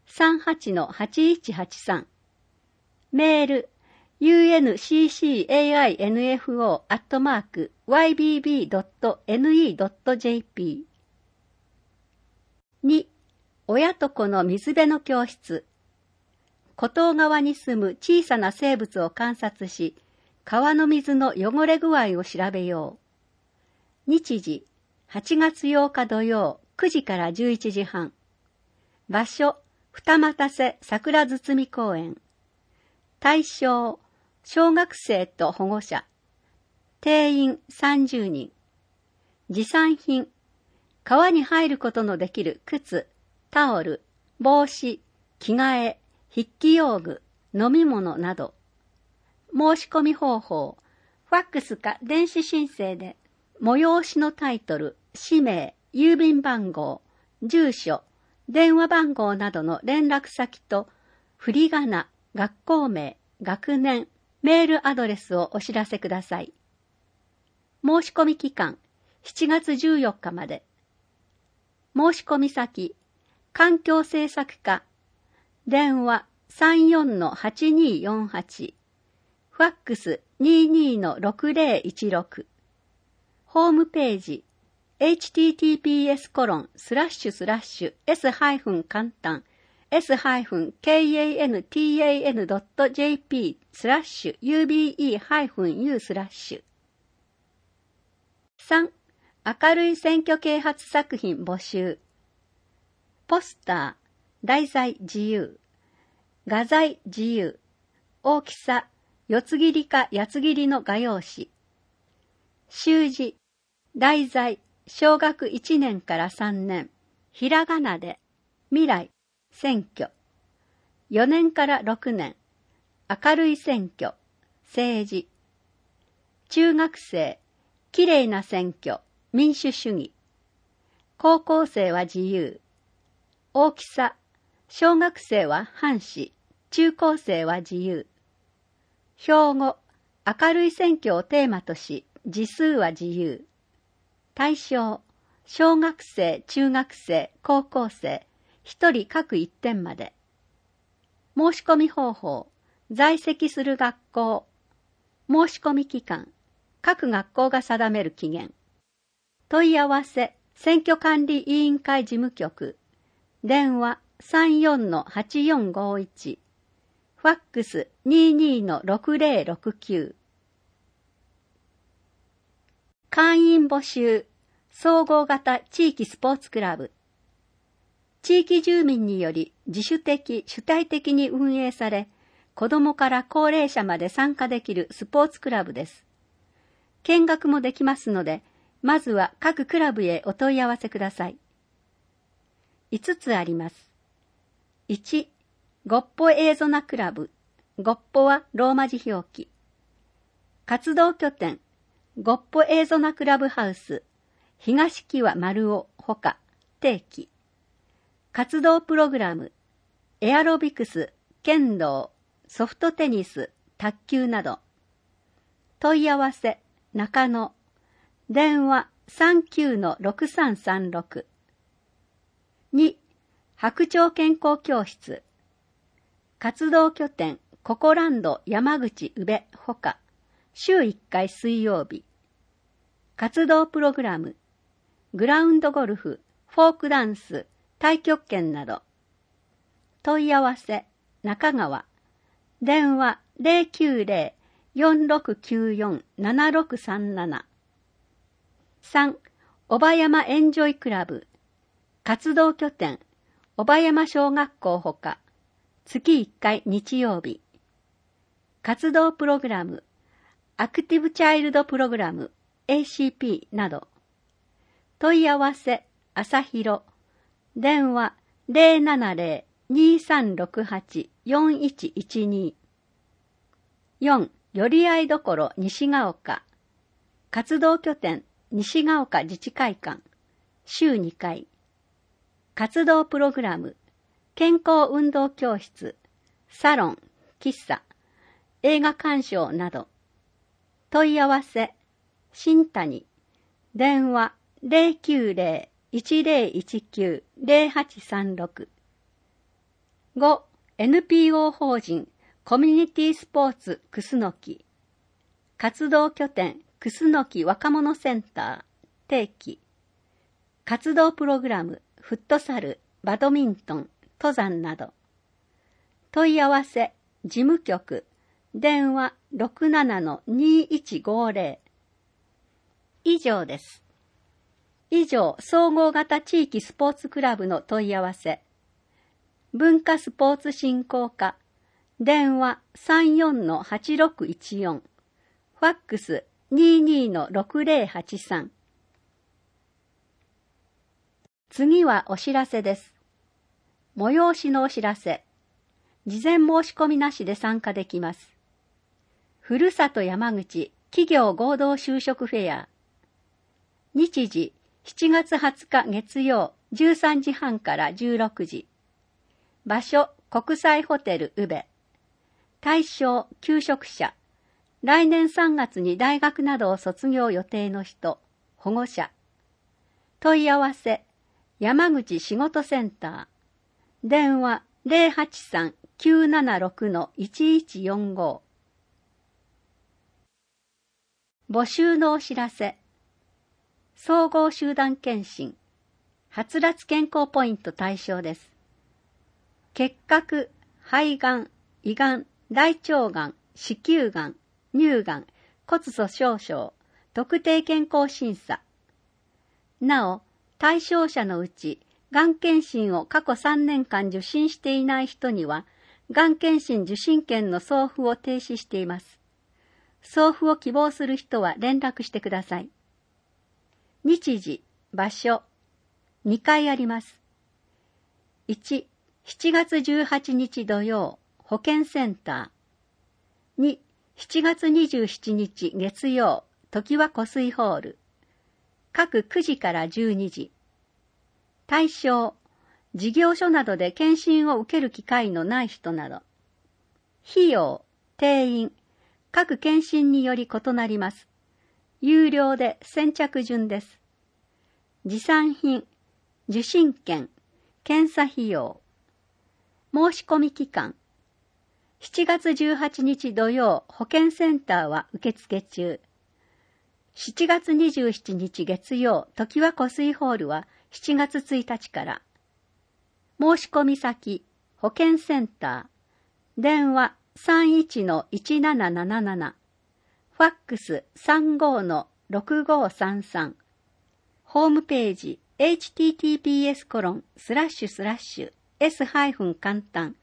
38-8183。メール、unccainfo@ybb.ne.jp。2、親と子の水辺の教室。湖東川に住む小さな生物を観察し、川の水の汚れ具合を調べよう。日時、8月8日土曜9時から11時半。場所、二俣瀬桜堤公園。対象、小学生と保護者。定員30人。持参品、川に入ることのできる靴、タオル、 帽子、着替え、筆記用具、飲み物など。申し込み方法、ファックスか電子申請で、催しのタイトル、氏名、郵便番号、住所、電話番号などの連絡先と、振り仮名、学校名、学年、メールアドレスをお知らせください。申し込み期間、7月14日まで。申し込み先、環境政策課、電話 34-8248、ファックス 22-6016、ホームページ、https://s-kantan s-kantan.jp/ube-u/3 3. 明るい選挙啓発作品募集。ポスター、題材自由、画材自由、大きさ、四つ切りか八つ切りの画用紙。習字、題材、小学1年から3年、ひらがなで、未来、選挙。4年から6年、明るい選挙、政治。中学生、きれいな選挙、民主主義。高校生は自由。大きさ、小学生は半紙、中高生は自由。標語、明るい選挙をテーマとし、字数は自由。対象、小学生、中学生、高校生、一人各1点まで。申し込み方法、在籍する学校。申し込み期間、各学校が定める期限。問い合わせ、選挙管理委員会事務局。電話 34-8451。ファックス 22-6069。会員募集、総合型地域スポーツクラブ。地域住民により自主的・主体的に運営され、子どもから高齢者まで参加できるスポーツクラブです。見学もできますので、まずは各クラブへお問い合わせください。5つあります。1、ゴッポエーゾナクラブ。ゴッポはローマ字表記。活動拠点、ゴッポエーゾナクラブハウス、東木和丸尾ほか、定期。活動プログラム、エアロビクス、剣道、ソフトテニス、卓球など。問い合わせ、中野。電話 39-6336。2. 白鳥健康教室。活動拠点、ココランド山口宇部ほか、週1回水曜日。活動プログラム、グラウンドゴルフ、フォークダンス、太極拳など。問い合わせ、中川。電話 090-4694-7637。3. 小葉山エンジョイクラブ。活動拠点、小葉山小学校ほか、月1回日曜日。活動プログラム、アクティブチャイルドプログラム、ACP など。問い合わせ、朝広。電話 070-2368-4112。4. 寄り合いどころ西が丘。活動拠点、西が丘自治会館。週2回。活動プログラム、健康運動教室、サロン、喫茶、映画鑑賞など。問い合わせ、新谷。電話 090-1019-0836。5. NPO 法人コミュニティスポーツクスノキ。活動拠点クスノキ若者センター定期。活動プログラムフットサル、バドミントン、登山など。問い合わせ事務局電話 67-2150。以上です。以上、総合型地域スポーツクラブの問い合わせ。文化スポーツ振興課、電話 34-8614、ファックス 22-6083。次はお知らせです。 催しのお知らせ。事前申し込みなしで参加できます。ふるさと山口企業合同就職フェア。日時7月20日月曜13時半から16時。場所国際ホテル宇部。対象求職者。来年3月に大学などを卒業予定の人、保護者。問い合わせ山口仕事センター。電話083-976-1145。募集のお知らせ。総合集団検診。はつらつ健康ポイント対象です。結核、肺がん、胃がん、大腸がん、子宮がん、乳がん、骨粗しょう症、特定健康審査。なお、対象者のうち、がん検診を過去3年間受診していない人には、がん検診受診券の送付を停止しています。送付を希望する人は連絡してください。日時、場所、2回あります。1、7月18日土曜、保健センター。2、7月27日月曜、常盤湖水ホール。各9時から12時。対象、事業所などで検診を受ける機会のない人など。費用、定員、各検診により異なります。有料で先着順です。持参品、受診券、検査費用。申し込み期間。7月18日土曜、保健センターは受付中。7月27日月曜、常盤湖水ホールは7月1日から。申し込み先、保健センター。電話31-1777。ファックス35-6533。ホームページ https://s-kantan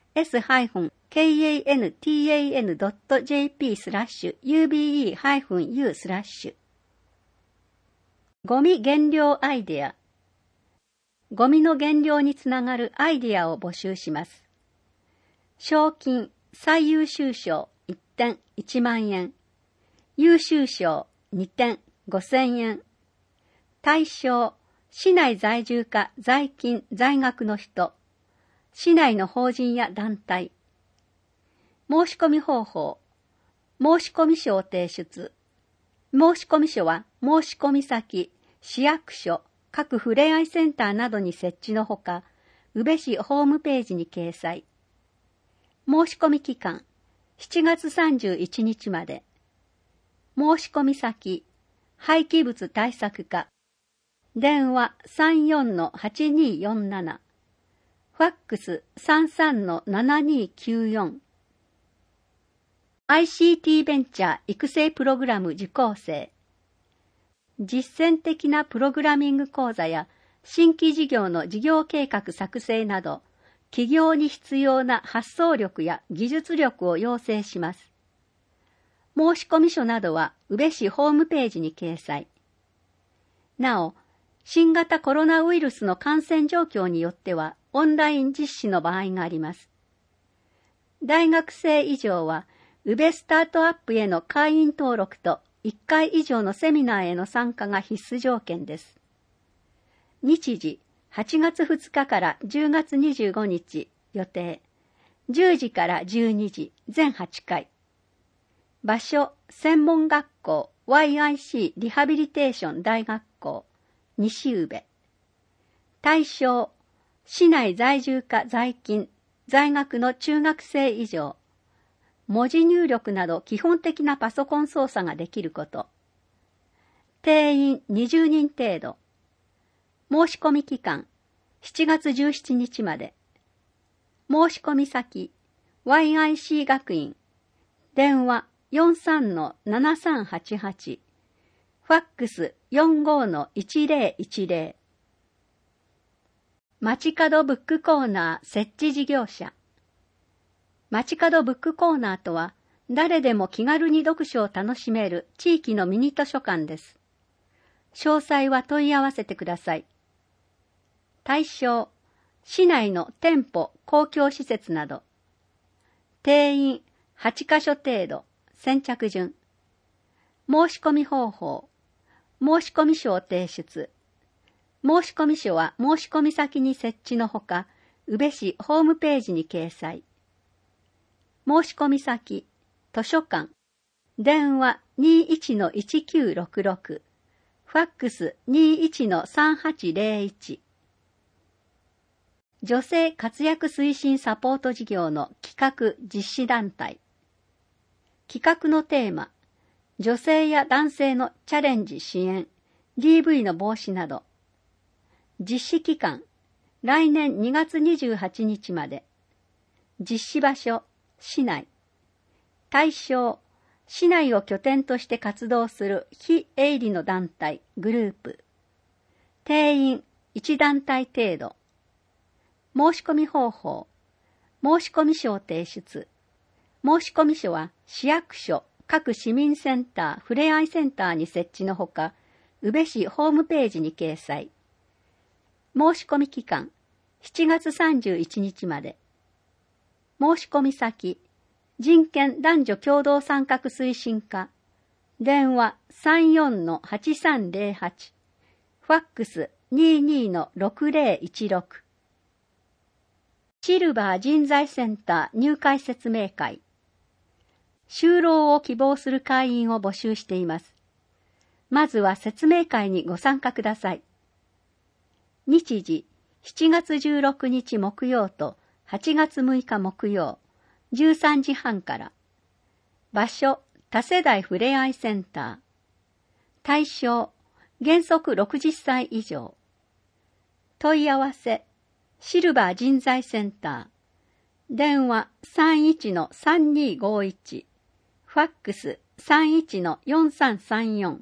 s-kantan.jp/ube-u/ ゴミ減量アイデア。ゴミの減量につながるアイデアを募集します。賞金最優秀賞1点1万円。優秀賞2点5000円。対象、市内在住か在勤在学の人。市内の法人や団体。申し込み方法。申込書を提出。申込書は申込先、市役所、各ふれあいセンターなどに設置のほか、宇部市ホームページに掲載。申込期間、7月31日まで。申込先、廃棄物対策課。電話34-8247。ファックス 33-7294。ICT ベンチャー育成プログラム受講生。実践的なプログラミング講座や新規事業の事業計画作成など、企業に必要な発想力や技術力を養成します。申込書などは宇部市ホームページに掲載。なお、新型コロナウイルスの感染状況によってはオンライン実施の場合があります。大学生以上は宇部スタートアップへの会員登録と1回以上のセミナーへの参加が必須条件です。日時8月2日から10月25日予定。10時から12時全8回。場所専門学校 YIC リハビリテーション大学校西宇部。対象、市内在住か在勤、在学の中学生以上。文字入力など基本的なパソコン操作ができること。定員20人程度。申し込み期間、7月17日まで。申し込み先、YIC 学院。電話43-7388。ファックス 45-1010。街角ブックコーナー設置事業者。街角ブックコーナーとは、誰でも気軽に読書を楽しめる地域のミニ図書館です。詳細は問い合わせてください。対象、 市内の店舗、公共施設など。定員8カ所程度、先着順。申し込み方法。申込書を提出。申込書は申込先に設置のほか、宇部市ホームページに掲載。申込先、図書館、電話 21-1966、ファックス 21-3801。女性活躍推進サポート事業の企画実施団体。企画のテーマ、女性や男性のチャレンジ支援、DV の防止など。実施期間、来年2月28日まで。実施場所、市内。対象、市内を拠点として活動する非営利の団体、グループ。定員1団体程度。申し込み方法。申込書を提出。申込書は市役所、各市民センター、ふれあいセンターに設置のほか、宇部市ホームページに掲載。申し込み期間、7月31日まで。申し込み先、人権男女共同参画推進課、電話 34-8308、ファックス 22-6016。シルバー人材センター入会説明会。就労を希望する会員を募集しています。まずは説明会にご参加ください。日時、7月16日木曜と8月6日木曜、13時半から。場所、多世代ふれあいセンター。対象、原則60歳以上。問い合わせ、シルバー人材センター。電話 31-3251。ファックス 31-4334。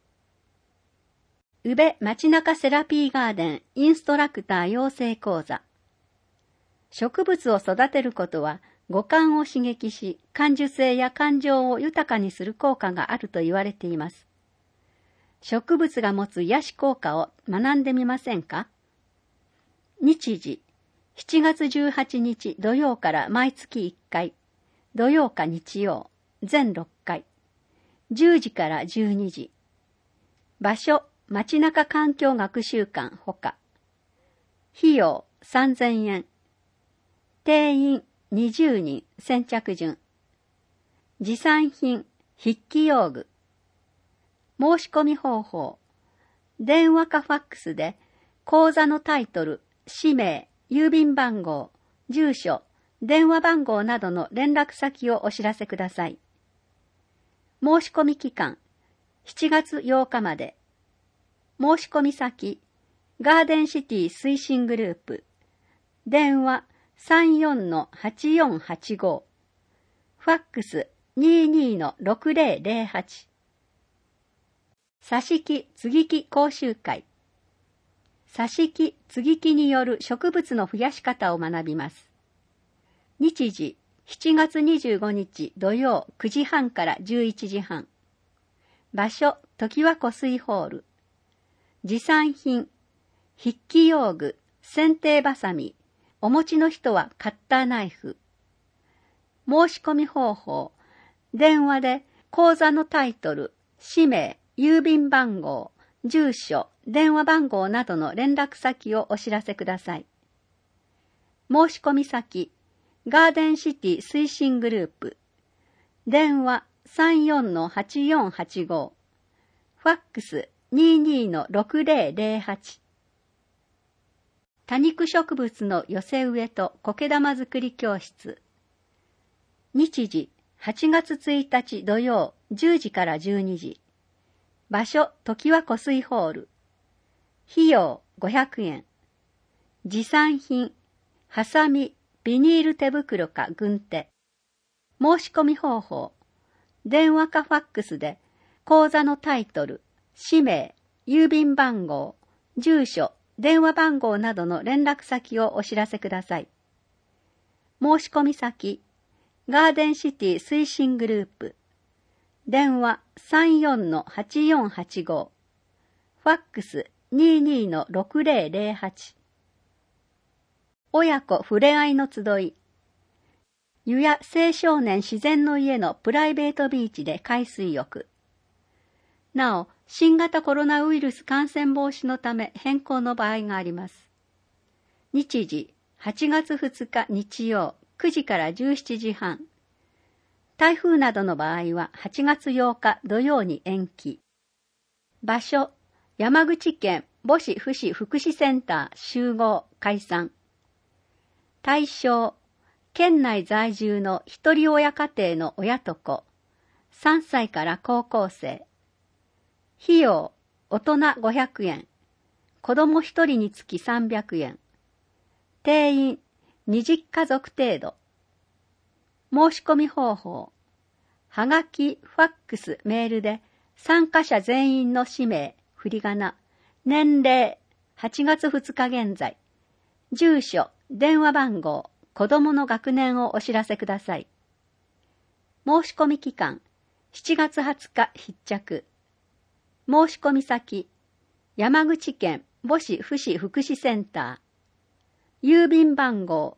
宇部街中セラピーガーデンインストラクター養成講座。植物を育てることは五感を刺激し、感受性や感情を豊かにする効果があると言われています。植物が持つ癒し効果を学んでみませんか？日時、7月18日土曜から毎月1回、土曜か日曜、全6回、10時から12時。場所、街中環境学習館ほか。費用3000円。定員20人先着順。持参品、筆記用具。申し込み方法。電話かファックスで講座のタイトル、氏名、郵便番号、住所、電話番号などの連絡先をお知らせください。申し込み期間、7月8日まで。申し込み先、ガーデンシティ推進グループ。電話 34-8485。ファックス 22-6008。挿し木接ぎ木講習会。挿し木接ぎ木による植物の増やし方を学びます。日時、7月25日土曜9時半から11時半。場所、常盤湖水ホール。持参品、筆記用具、剪定バサミ、お持ちの人はカッターナイフ。申し込み方法、電話で講座のタイトル、氏名、郵便番号、住所、電話番号などの連絡先をお知らせください。申し込み先、ガーデンシティ推進グループ。電話 34-8485。ファックス 22-6008。多肉植物の寄せ植えと苔玉作り教室。日時、8月1日土曜10時から12時。場所、常盤湖水ホール。費用500円。持参品、ハサミ、ビニール手袋か軍手。申し込み方法。電話かファックスで講座のタイトル、氏名、郵便番号、住所、電話番号などの連絡先をお知らせください。申し込み先、ガーデンシティ推進グループ。電話 34-8485。ファックス 22-6008。 親子ふれあいの集い。湯や青少年自然の家のプライベートビーチで海水浴。なお、新型コロナウイルス感染防止のため変更の場合があります。日時、8月2日日曜9時から17時半。台風などの場合は8月8日土曜に延期。場所、山口県母子福祉センター集合解散。対象、県内在住の一人親家庭の親と子、3歳から高校生。費用、大人500円、子供1人につき300円。定員、20家族程度。申し込み方法、はがき、ファックス、メールで参加者全員の氏名、振り仮名、年齢、8月2日現在、住所、電話番号、子供の学年をお知らせください。申し込み期間、7月20日必着。申し込み先、山口県母子福祉センター。郵便番号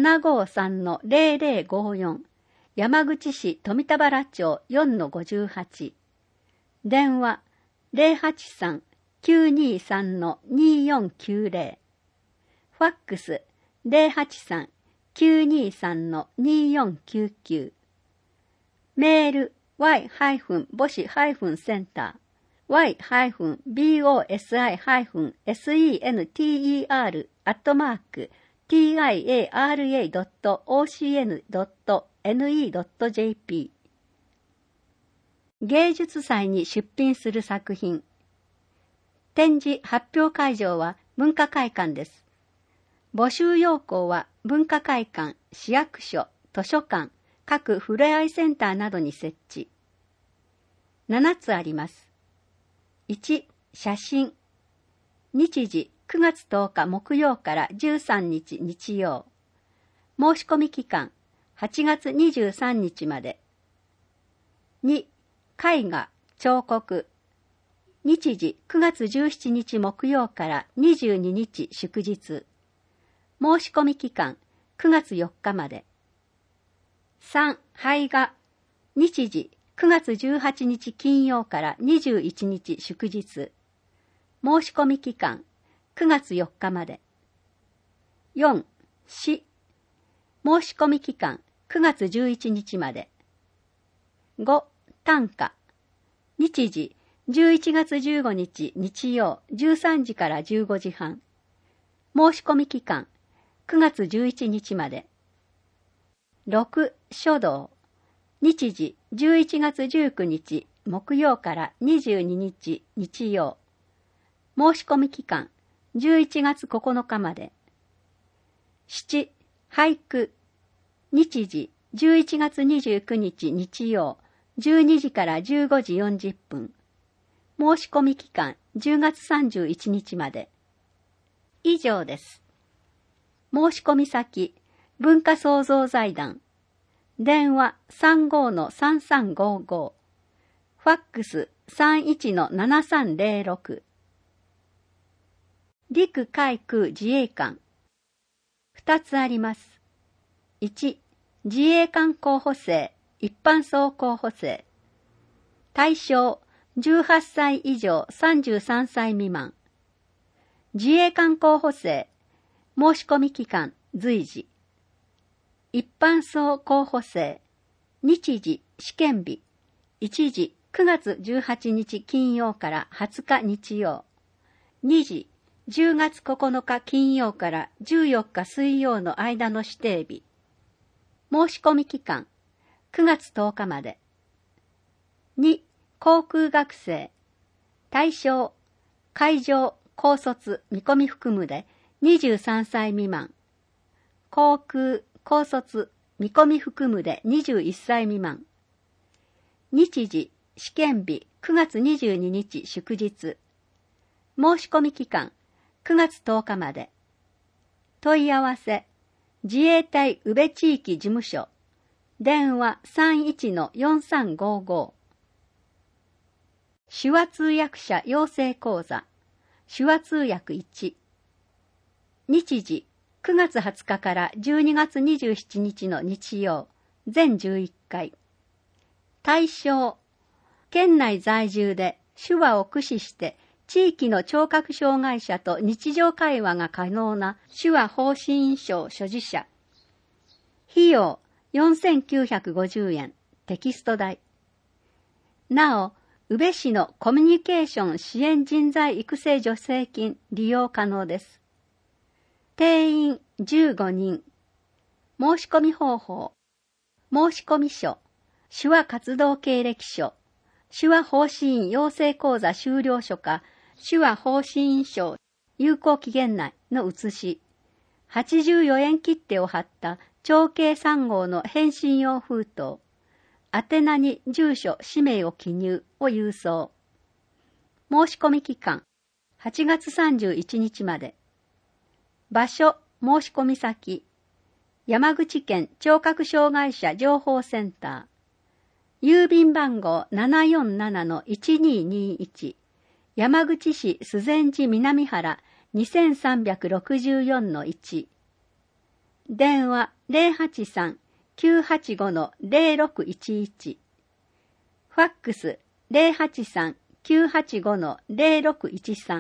753-0054 山口市富田原町 4-58。電話 083-923-2490。ファックス 083-923-2499。メール y-bosi-center y-bosi-center@tiara.ocn.ne.jp。 芸術祭に出品する作品。展示発表会場は文化会館です。募集要項は文化会館、市役所、図書館、各ふれあいセンターなどに設置。7つあります。1、写真。日時9月10日木曜から13日日曜。申し込み期間8月23日まで。2、絵画、彫刻。日時9月17日木曜から22日祝日。申し込み期間9月4日まで。3、胚画。日時9月18日金曜から21日祝日。申し込み期間9月4日まで。4、詩。申し込み期間9月11日まで。5、短歌。日時11月15日日曜13時から15時半。申し込み期間9月11日まで。6、書道。日時11月19日木曜から22日日曜。申し込み期間11月9日まで。7、俳句。日時11月29日日曜12時から15時40分。申し込み期間10月31日まで。以上です。申し込み先、文化創造財団。電話 35-3355。ファックス 31-7306。陸海空自衛官。2つあります。1、自衛官候補生、一般層候補生。対象、18歳以上33歳未満。自衛官候補生、申し込み期間随時。一般層候補生、日時試験日、1時9月18日金曜から20日日曜、2時10月9日金曜から14日水曜の間の指定日。申し込み期間9月10日まで。2、航空学生。対象、海上、高卒、見込み含むで23歳未満。航空、高卒、見込み含むで21歳未満。日時、試験日9月22日祝日。申し込み期間9月10日まで。問い合わせ、自衛隊宇部地域事務所。電話 31-4355。手話通訳者養成講座。手話通訳1。日時、9 9月20日から12月27日の日曜、全11回。対象、県内在住で手話を駆使して地域の聴覚障害者と日常会話が可能な手話放心証所持者。費用4950円、テキスト代。なお、宇部市のコミュニケーション支援人材育成助成金利用可能です。定員15人。申し込み方法。申し込み書、手話活動経歴書、手話放心養成講座修了書か、手話放心証有効期限内の写し、84円切手を貼った長径3号の返信用封筒、宛名に住所、氏名を記入を郵送。申し込み期間、8月31日まで。場所、申し込み先、山口県聴覚障害者情報センター。郵便番号 747-1221。山口市須善寺南原 2364-1。電話 083-985-0611。ファックス 083-985-0613。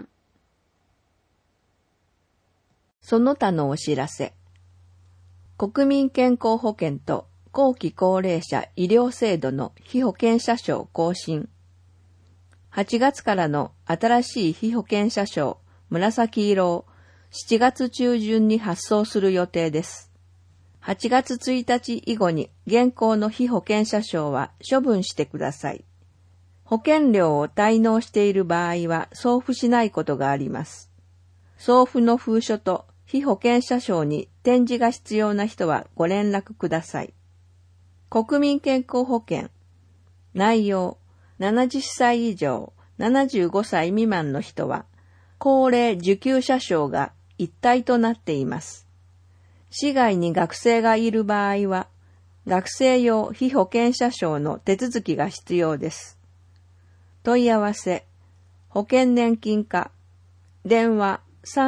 その他のお知らせ。国民健康保険と後期高齢者医療制度の被保険者証更新。8月からの新しい被保険者証紫色を7月中旬に発送する予定です。8月1日以後に現行の被保険者証は処分してください。保険料を滞納している場合は送付しないことがあります。送付の封書と被保険者証に展示が必要な人はご連絡ください。国民健康保険。内容、70歳以上、75歳未満の人は、高齢受給者証が一体となっています。市外に学生がいる場合は、学生用被保険者証の手続きが必要です。問い合わせ、保険年金課、電話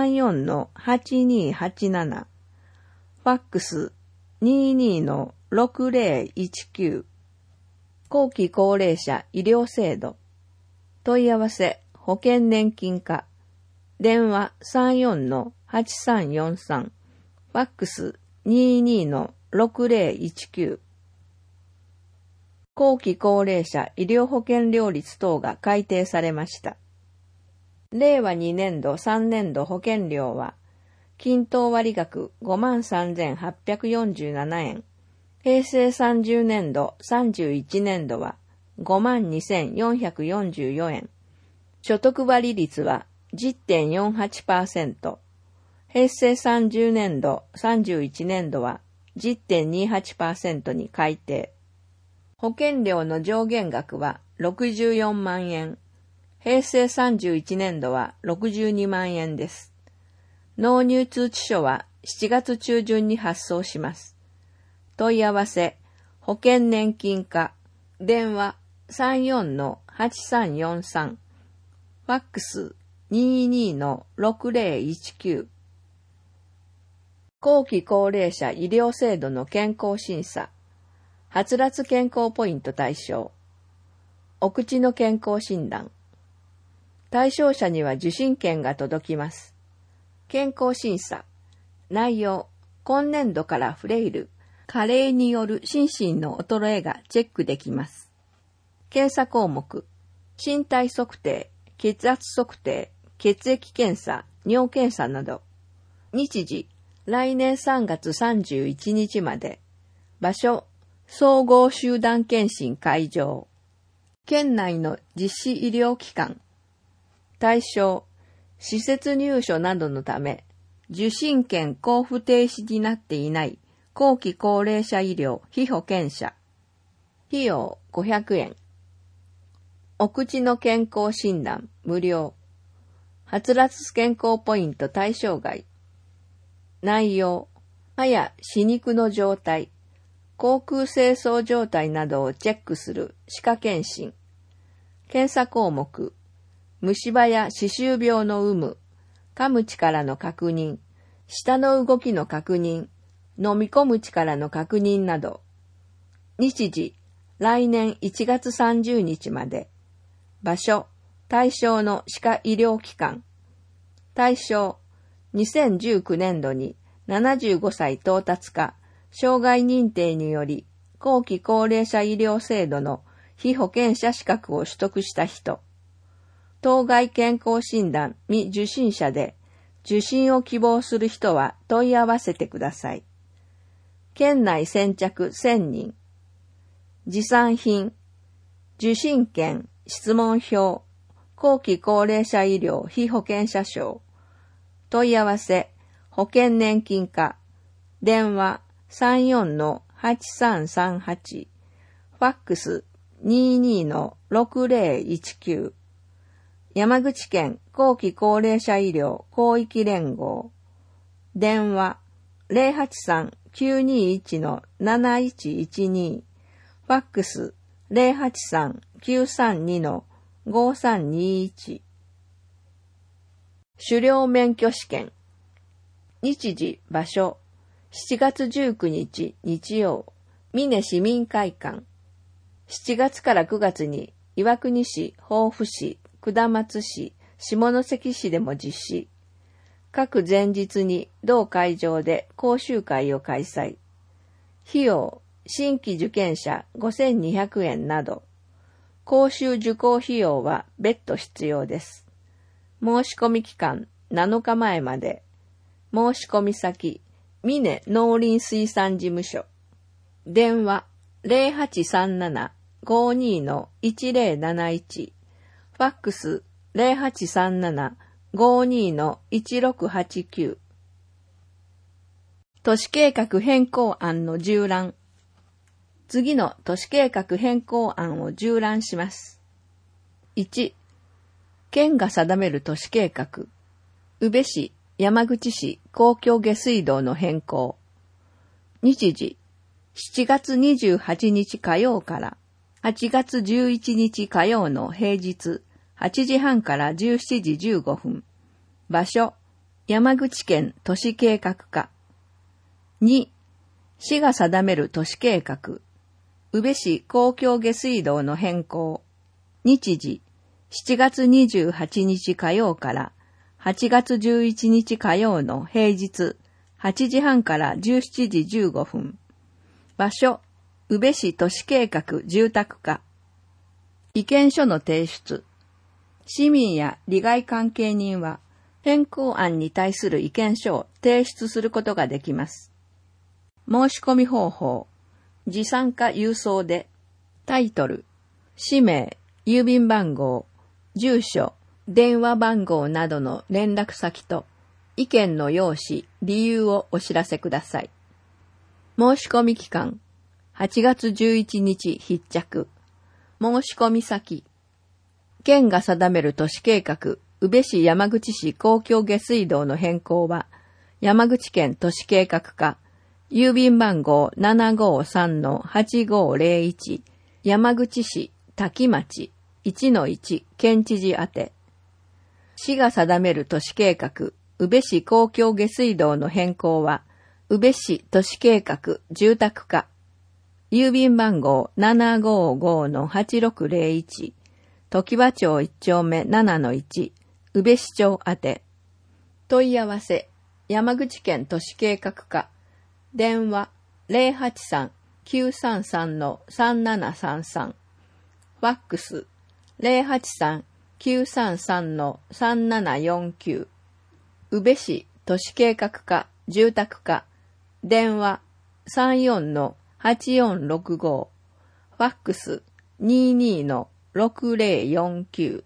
34-8287、ファックス22-6019、後期高齢者医療制度、問い合わせ保険年金課、電話34-8343、ファックス22-6019、後期高齢者医療保険料率等が改定されました。令和2年度3年度保険料は、均等割額 53,847 円、平成30年度31年度は 52,444 円、所得割率は 10.48%、平成30年度31年度は 10.28% に改定。保険料の上限額は64万円、平成31年度は62万円です。納入通知書は7月中旬に発送します。問い合わせ、保険年金課、電話34-8343、ファックス22-6019。後期高齢者医療制度の健康審査、はつらつ健康ポイント対象、お口の健康診断。対象者には受診券が届きます。健康審査。内容、今年度からフレイル、加齢による心身の衰えがチェックできます。検査項目、身体測定、血圧測定、血液検査、尿検査など。日時、来年3月31日まで。場所、総合集団検診会場。県内の実施医療機関。対象、施設入所などのため、受診券交付停止になっていない後期高齢者医療被保険者。費用500円。お口の健康診断無料。はつらつ健康ポイント対象外。内容、歯や歯肉の状態、口腔清掃状態などをチェックする歯科検診。検査項目、虫歯や歯周病の有無、噛む力の確認、 舌の動きの確認、飲み込む力の確認など、日時、来年1月30日まで、場所、対象の歯科医療機関、対象、2019年度に75歳到達か、障害認定により、後期高齢者医療制度の被保険者資格を取得した人、当該健康診断未受診者で、受診を希望する人は問い合わせてください。県内先着1000人。持参品、受診券、質問票、後期高齢者医療被保険者証、問い合わせ、保険年金課、電話 34-8338、ファックス 22-6019、山口県後期高齢者医療広域連合、電話 083-921-7112、ファックス 083-932-5321。狩猟免許試験。日時、場所、7月19日日曜、峰市民会館。7月から9月に岩国市、防府市、下松市、下関市でも実施。各前日に同会場で講習会を開催。費用、新規受験者5200円など、講習受講費用は別途必要です。申し込み期間7日前まで。申し込み先、峰農林水産事務所。電話0837-52-1071。ファックス 0837-52-1689。都市計画変更案の縦覧。次の都市計画変更案を縦覧します。1、県が定める都市計画。宇部市、山口市公共下水道の変更。日時、7月28日火曜から8月11日火曜の平日8時半から17時15分。場所、山口県都市計画課。2、市が定める都市計画。宇部市公共下水道の変更。日時、7月28日火曜から8月11日火曜の平日8時半から17時15分。場所、宇部市都市計画住宅課。意見書の提出。市民や利害関係人は変更案に対する意見書を提出することができます。申し込み方法。持参か郵送で、タイトル、氏名、郵便番号、住所、電話番号などの連絡先と、意見の要旨、理由をお知らせください。申し込み期間、8月11日必着。申し込み先、県が定める都市計画、宇部市山口市公共下水道の変更は、山口県都市計画課、郵便番号 753-8501 山口市滝町 1-1 県知事宛て。市が定める都市計画宇部市公共下水道の変更は宇部市都市計画住宅課郵便番号 755-8601 常盤町1丁目 7-1 宇部市長宛て。問い合わせ山口県都市計画課電話 083-933-3733 ファックス 083-933-3749 宇部市都市計画課住宅課電話 34-8465 ファックス 22-6049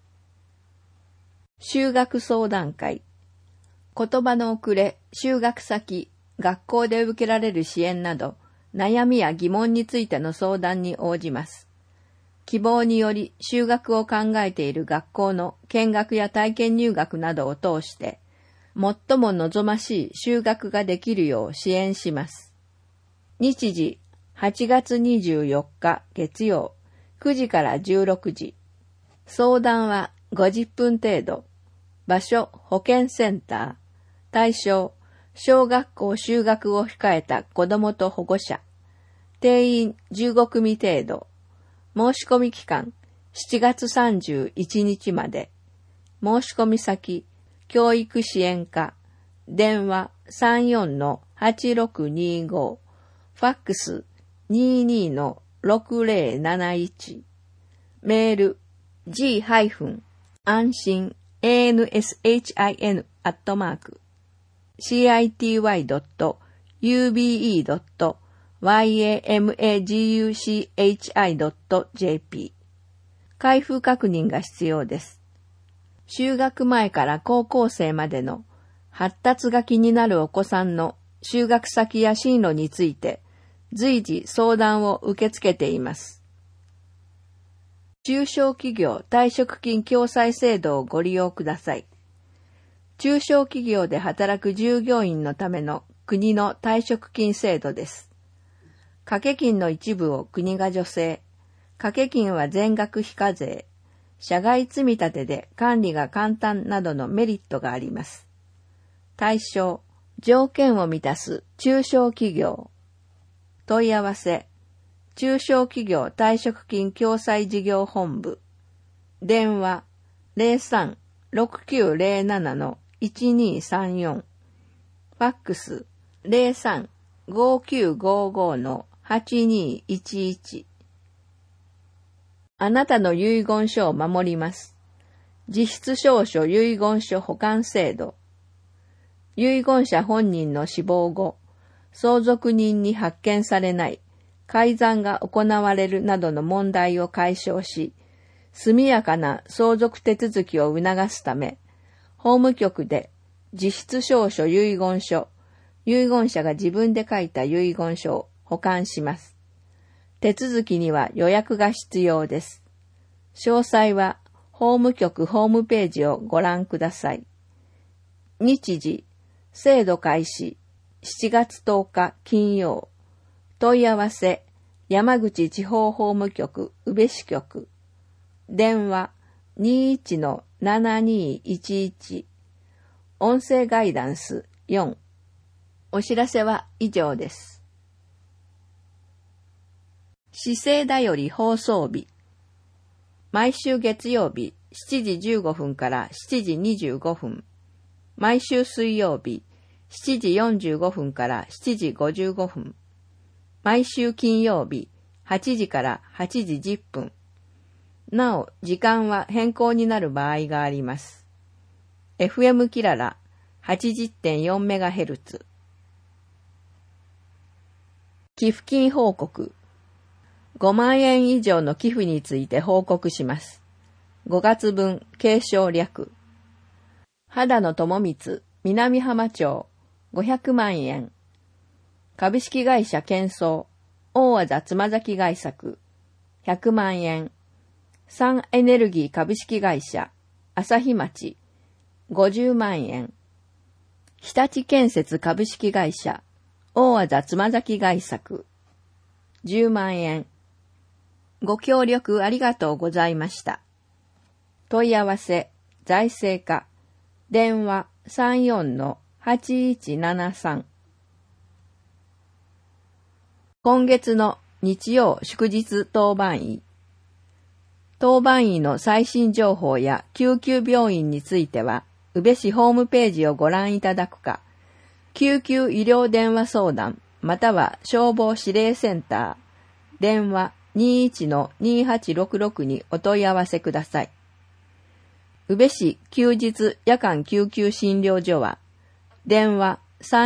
就学相談会言葉の遅れ、就学先、学校で受けられる支援など、悩みや疑問についての相談に応じます。希望により就学を考えている学校の見学や体験入学などを通して、最も望ましい就学ができるよう支援します。日時、8月24日月曜、9時から16時。相談は50分程度。場所、保健センター。対象、 小学校就学を控えた子どもと保護者、定員15組程度、申し込み期間7月31日まで、申し込み先、教育支援課、電話 34-8625、ファックス 22-6071、メール g-ansin-city@cite.yamaguchi.jp。 開封確認が必要です。就学前から高校生までの発達が気になるお子さんの就学先や進路について随時相談を受け付けています。中小企業退職金共済制度をご利用ください。中小企業で働く従業員のための国の退職金制度です。掛け金の一部を国が助成、掛け金は全額非課税、社外積立で管理が簡単などのメリットがあります。対象、条件を満たす中小企業。問い合わせ、中小企業退職金共済事業本部。電話、03-6907-1234。ファックス、03-5955-8211。あなたの遺言書を守ります。実質証書遺言書保管制度。遺言者本人の死亡後、相続人に発見されない改ざんが行われるなどの問題を解消し、速やかな相続手続きを促すため、法務局で実質証書遺言書、遺言者が自分で書いた遺言書を保管します。手続きには予約が必要です。詳細は法務局ホームページをご覧ください。日時、制度開始、7月10日金曜。問い合わせ、山口地方法務局宇部支局。電話 21-7211。音声ガイダンス4。お知らせは以上です。市政だより放送日。毎週月曜日7時15分から7時25分。毎週水曜日7時45分から7時55分。毎週金曜日8時から8時10分。なお、時間は変更になる場合があります。FM キララ 80.4MHz。寄付金報告。5万円以上の寄付について報告します。5月分継承略。肌野智光、南浜町、500万円。株式会社建装、大和田つま崎外作、100万円。サンエネルギー株式会社、朝日町、50万円。日立建設株式会社、大和田つま崎外作、10万円。ご協力ありがとうございました。問い合わせ、財政課、電話 34-8173。今月の日曜祝日当番医。当番医の最新情報や救急病院については、宇部市ホームページをご覧いただくか、救急医療電話相談または消防指令センター、電話 21-2866 にお問い合わせください。宇部市休日夜間救急診療所は、電話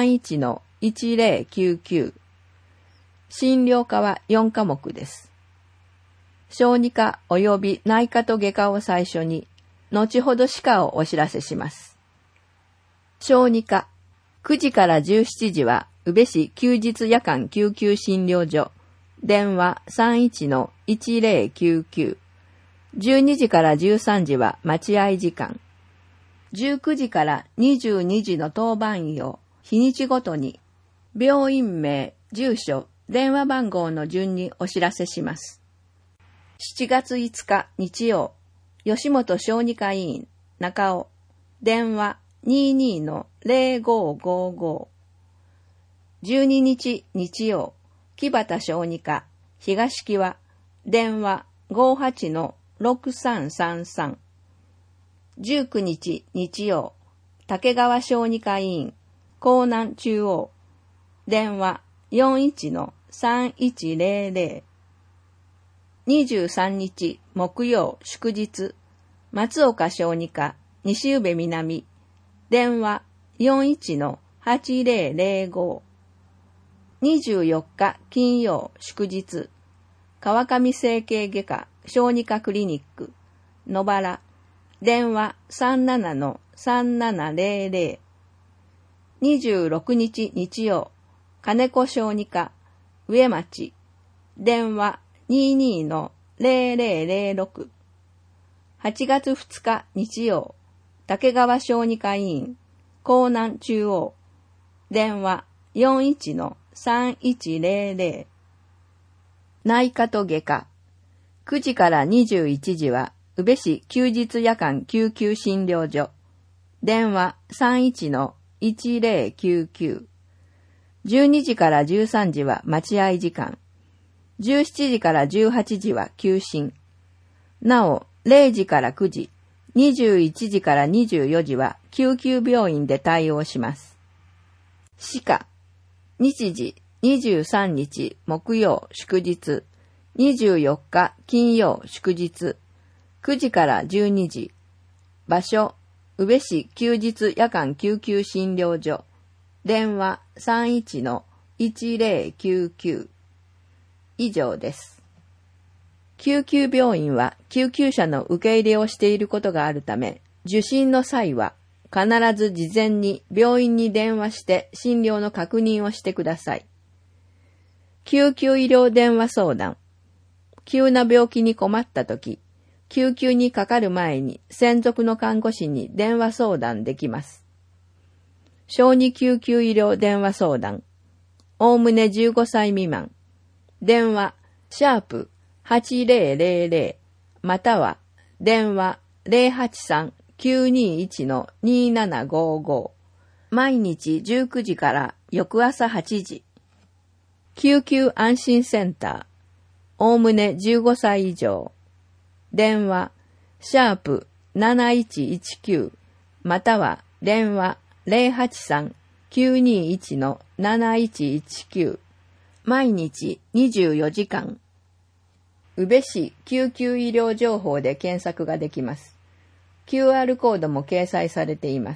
31-1099。診療科は4科目です。小児科及び内科と外科を最初に、後ほど歯科をお知らせします。小児科、9時から17時は、宇部市休日夜間救急診療所、電話 31-1099。12時から13時は待合時間。19時から22時の当番医を日にちごとに、病院名、住所、電話番号の順にお知らせします。7月5日日曜、吉本小児科医院、中尾、電話 22-0555。 12日日曜、木端小児科、東木は、電話 58-6333。19日日曜、竹川小児科医院、江南中央、電話 41-3100。23日木曜祝日、松岡小児科、西宇部南、電話 41-8005。24日金曜祝日、川上整形外科小児科クリニック、野原、電話 37-3700。26日日曜、金子小児科、上町、電話 22-0006。8月2日日曜、竹川小児科医院、江南中央、電話 41-3100。内科と外科、9時から21時は、宇部市休日夜間救急診療所、電話 31-1099。12時から13時は待合時間。17時から18時は休診。なお、0時から9時、21時から24時は救急病院で対応します。歯科、日時23日木曜祝日、24日金曜祝日、9時から12時。場所、宇部市休日夜間救急診療所。電話 31-1099。以上です。救急病院は救急車の受け入れをしていることがあるため、受診の際は必ず事前に病院に電話して診療の確認をしてください。救急医療電話相談。急な病気に困ったとき、救急にかかる前に専属の看護師に電話相談できます。小児救急医療電話相談。おおむね15歳未満。電話、#8000または電話 083-921-2755。毎日19時から翌朝8時。救急安心センター。おおむね15歳以上。電話、#7119または電話 083-921-7119。毎日24時間。宇部市救急医療情報で検索ができます。QR コードも掲載されています。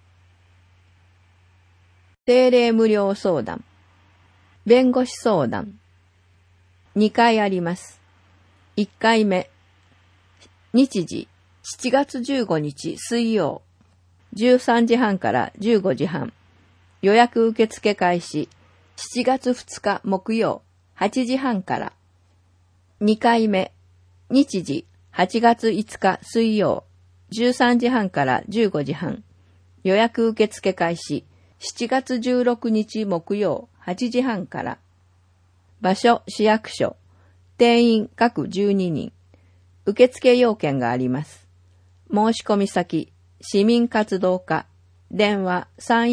定例無料相談。弁護士相談。2回あります。1回目。日時、7月15日水曜。13時半から15時半。予約受付開始。7月2日木曜。8時半から。2回目。日時、8月5日水曜。13時半から15時半。予約受付開始。7月16日木曜。8時半から。場所、市役所。定員各12人。受付要件があります。申し込み先、市民活動課。電話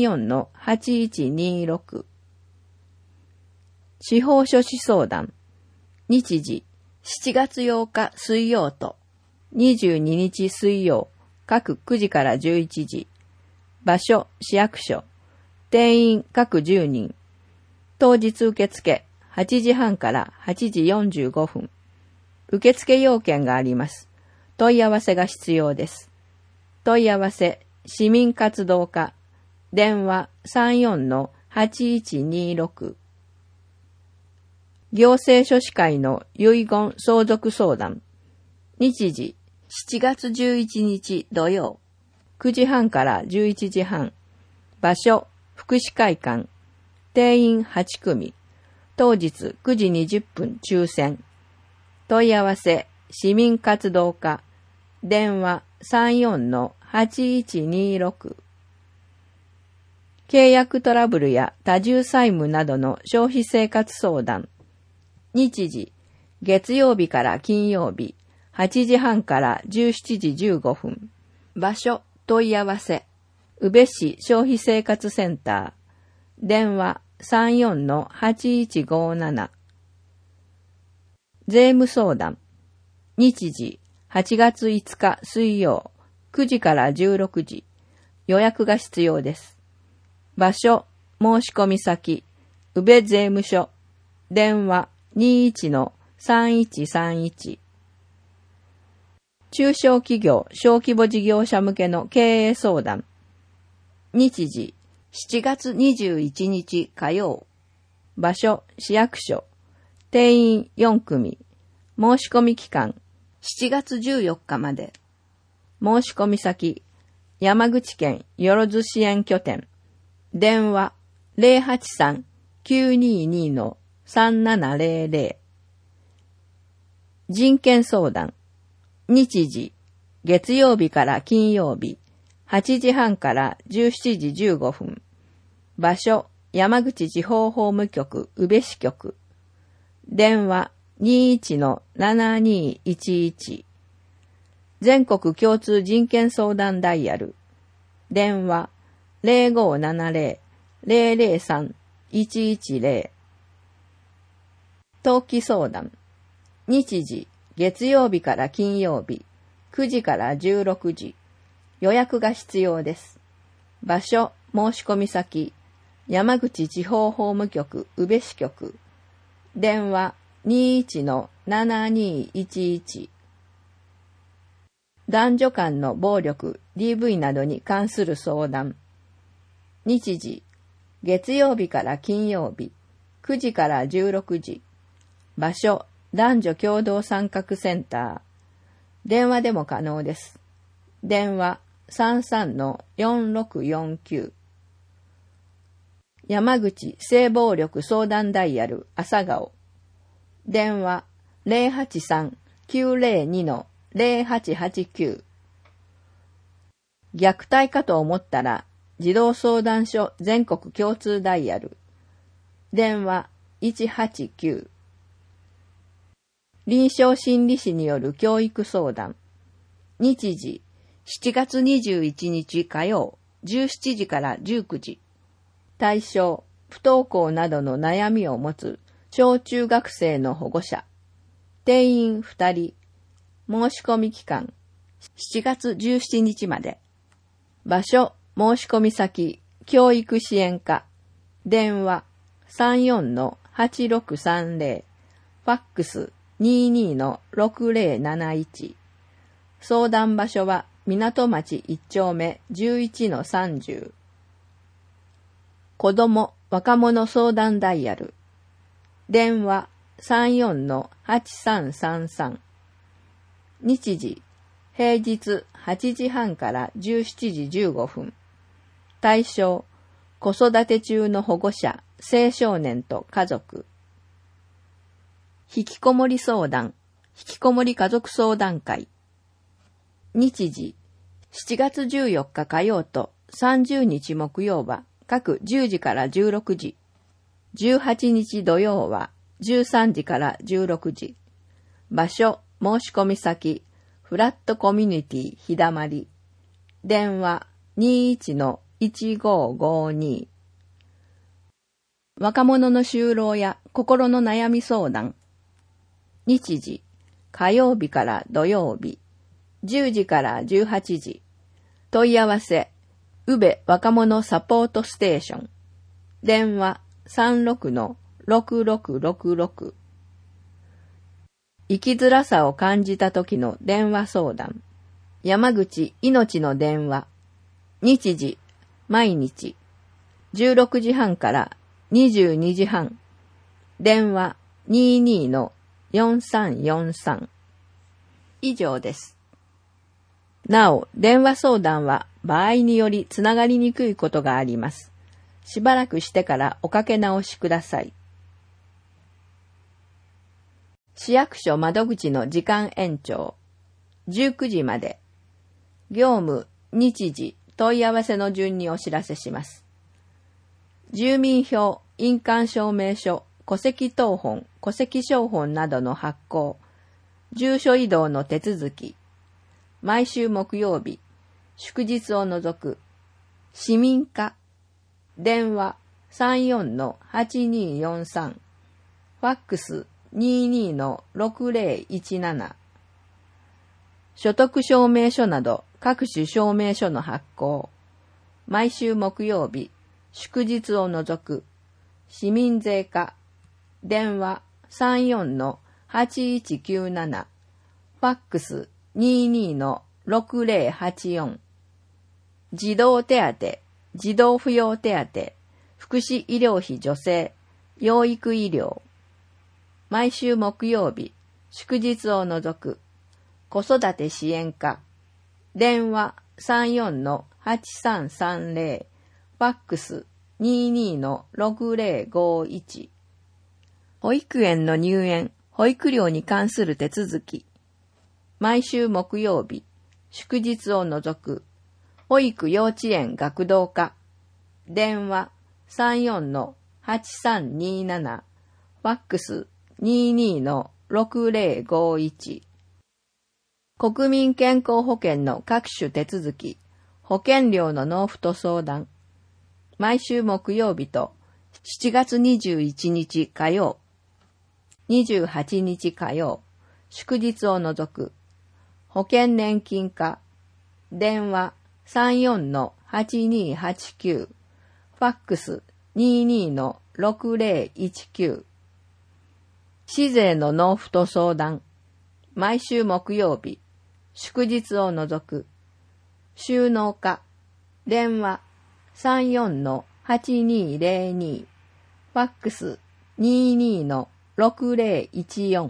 34-8126。司法書士相談。日時、7月8日水曜と22日水曜、各9時から11時。場所、市役所。定員各10人。当日受付、8時半から8時45分。受付要件があります。問い合わせが必要です。問い合わせ、市民活動課。電話 34-8126。行政書士会の遺言相続相談。日時、7月11日土曜。9時半から11時半。場所、福祉会館。定員8組。当日9時20分抽選。問い合わせ、市民活動課。電話 34-8126。契約トラブルや多重債務などの消費生活相談。日時、月曜日から金曜日、8時半から17時15分。場所、問い合わせ。宇部市消費生活センター。電話 34-8157。税務相談。日時8月5日水曜9時から16時。予約が必要です。場所、申し込み先、宇部税務署。電話 21-3131。中小企業・小規模事業者向けの経営相談。日時7月21日火曜。場所、市役所。定員4組。申し込み期間7月14日まで。申し込み先、山口県よろず支援拠点。電話 083-922-3700。人権相談。日時、月曜日から金曜日、8時半から17時15分。場所、山口地方法務局宇部支局。電話 21-7211。全国共通人権相談ダイヤル。電話 0570-003-110。登記相談。日時、月曜日から金曜日、9時から16時。予約が必要です。場所、申し込み先、山口地方法務局宇部支局。電話 21-7211。男女間の暴力、DV などに関する相談。日時、月曜日から金曜日、9時から16時。場所、男女共同参画センター。電話でも可能です。電話 33-4649。山口性暴力相談ダイヤル朝顔。電話 083-902-0889。虐待かと思ったら児童相談所全国共通ダイヤル。電話189。臨床心理士による教育相談。日時7月21日火曜17時から19時。対象、不登校などの悩みを持つ小中学生の保護者。定員2人。申し込み期間7月17日まで。場所、申し込み先、教育支援課。電話 34-8630。ファックス 22-6071。相談場所は港町1丁目 11-30。子ども・若者相談ダイヤル。電話 34-8333。日時、平日8時半から17時15分。対象、子育て中の保護者、青少年と家族。引きこもり相談、引きこもり家族相談会。日時、7月14日火曜と30日木曜は各10時から16時。18日土曜は13時から16時。場所、申し込み先、フラットコミュニティひだまり。電話 21-1552。若者の就労や心の悩み相談。日時、火曜日から土曜日、10時から18時。問い合わせ、宇部若者サポートステーション。電話 36-6666。生きづらさを感じた時の電話相談。山口いのちの電話。日時、毎日、16時半から22時半。電話 22-4343。以上です。なお、電話相談は場合によりつながりにくいことがあります。しばらくしてからおかけ直しください。市役所窓口の時間延長。19時まで。業務、日時、問い合わせの順にお知らせします。住民票、印鑑証明書、戸籍謄本、戸籍抄本などの発行、住所移動の手続き、毎週木曜日、祝日を除く、市民課、電話 34-8243、ファックス 22-6017、所得証明書など各種証明書の発行、毎週木曜日、祝日を除く、市民税課、電話 34-8197、ファックス 22-6084、児童手当、児童扶養手当、福祉医療費助成、養育医療、毎週木曜日、祝日を除く、子育て支援課、電話 34-8330、ファックス 22-6051、保育園の入園、保育料に関する手続き、毎週木曜日、祝日を除く、保育幼稚園学童課、電話 34-8327、ファックス 22-6051、国民健康保険の各種手続き、保険料の納付と相談、毎週木曜日と7月21日火曜、28日火曜、祝日を除く、保険年金課、電話 34-8289、ファックス 22-6019、市税の納付と相談、毎週木曜日、祝日を除く、収納課、電話 34-8202、ファックス 22-6014、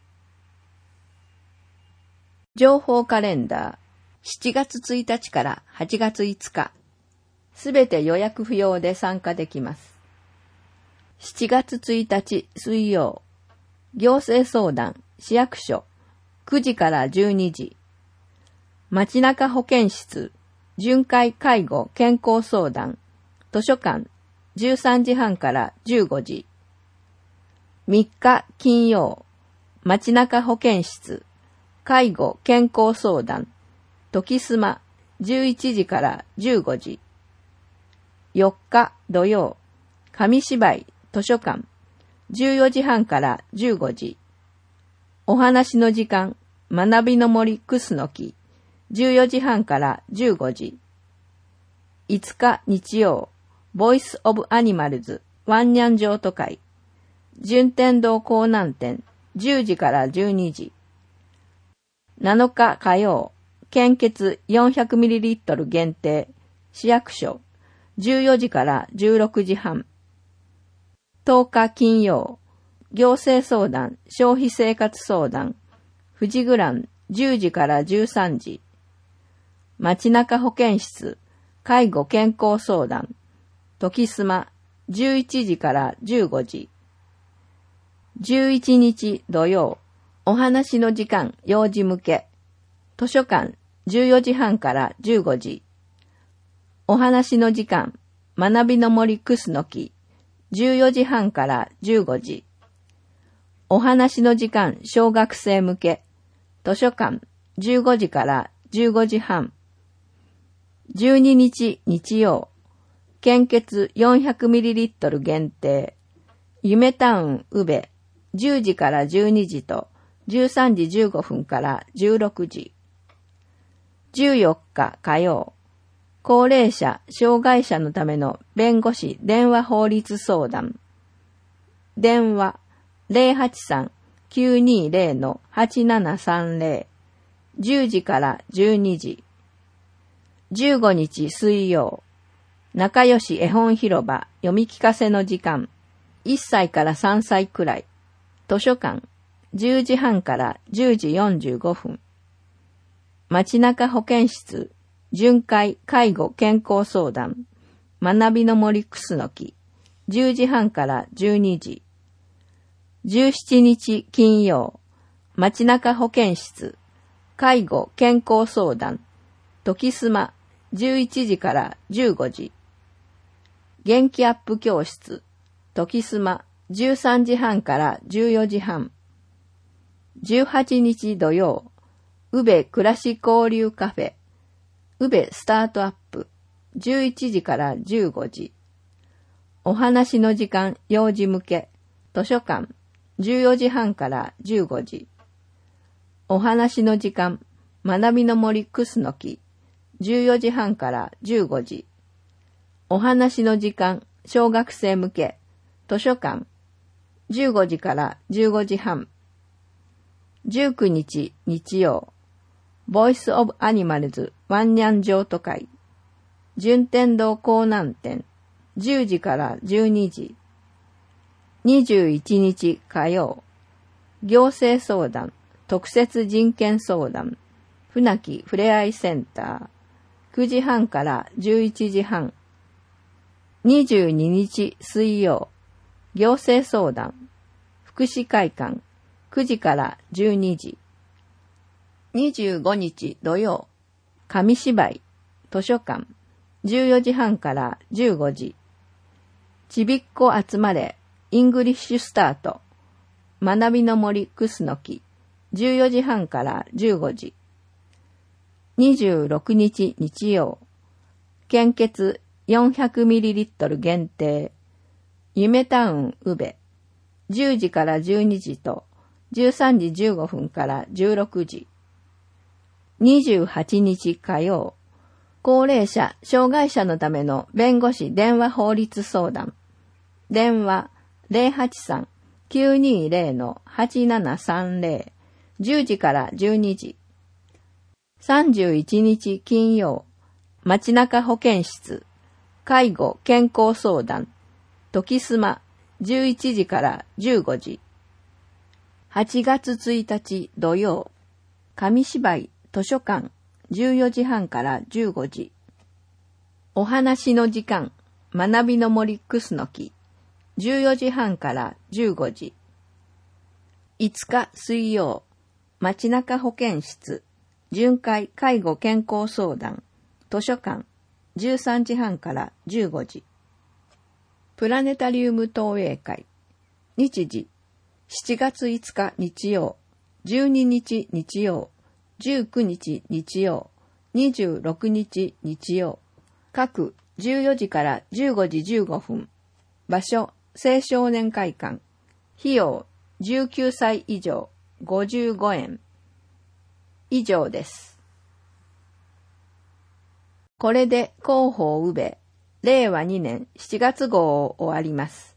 情報カレンダー、7月1日から8月5日、すべて予約不要で参加できます。7月1日水曜、行政相談、市役所、9時から12時。街中保健室、巡回介護健康相談、図書館、13時半から15時。3日金曜、街中保健室、介護健康相談、時スマ、11時から15時。4日土曜、紙芝居、図書館、14時半から15時。お話の時間、学びの森クスノキ、14時半から15時。5日日曜、ボイスオブアニマルズ、ワンニャン譲渡会、順天堂港南店、10時から12時。7日火曜、献血 400ml 限定、市役所、14時から16時半。10日金曜、行政相談、消費生活相談、富士グラン、10時から13時。街中保健室、介護健康相談、時スマ、11時から15時。11日土曜、お話の時間、幼児向け、図書館、14時半から15時。お話の時間、学びの森クスノキ、14時半から15時。お話の時間、小学生向け、図書館、15時から15時半。12日日曜、献血 400ml 限定、夢タウン宇部、10時から12時と13時15分から16時。14日火曜、高齢者、障害者のための弁護士電話法律相談。電話 083-920-8730、10時から12時。15日水曜、仲良し絵本広場読み聞かせの時間、1歳から3歳くらい。図書館、10時半から10時45分。街中保健室、巡回介護健康相談、学びの森クスノキ、10時半から12時。17日金曜、街中保健室、介護健康相談、時スマ、11時から15時。元気アップ教室、時スマ、13時半から14時半。18日土曜、宇部暮らし交流カフェ、宇部スタートアップ、11時から15時。 お話の時間幼児向け図書館14時半から15時。お話の時間学びの森クスノキ14時半から15時。お話の時間小学生向け図書館15時から15時半。19日日曜ボイスオブアニマルズワンニャン譲渡会順天堂港南店10時から12時。21日火曜行政相談特設人権相談船木ふれあいセンター9時半から11時半。22日水曜行政相談福祉会館9時から12時。25日土曜紙芝居図書館14時半から15時。ちびっこ集まれイングリッシュスタート学びの森クスノキ14時半から15時。26日日曜献血 400ml 限定夢タウン宇部10時から12時と13時15分から16時。28日火曜高齢者障害者のための弁護士電話法律相談電話 083-920-8730 10時から12時。31日金曜街中保健室介護健康相談時スマ11時から15時。8月1日土曜紙芝居図書館14時半から15時。お話の時間学びの森クスノキ14時半から15時。5日水曜街中保健室巡回介護健康相談図書館13時半から15時。プラネタリウム投影会日時7月5日日曜12日日曜19日日曜26日日曜各14時から15時15分。場所青少年会館費用19歳以上55円。以上です。これで広報宇部令和2年7月号を終わります。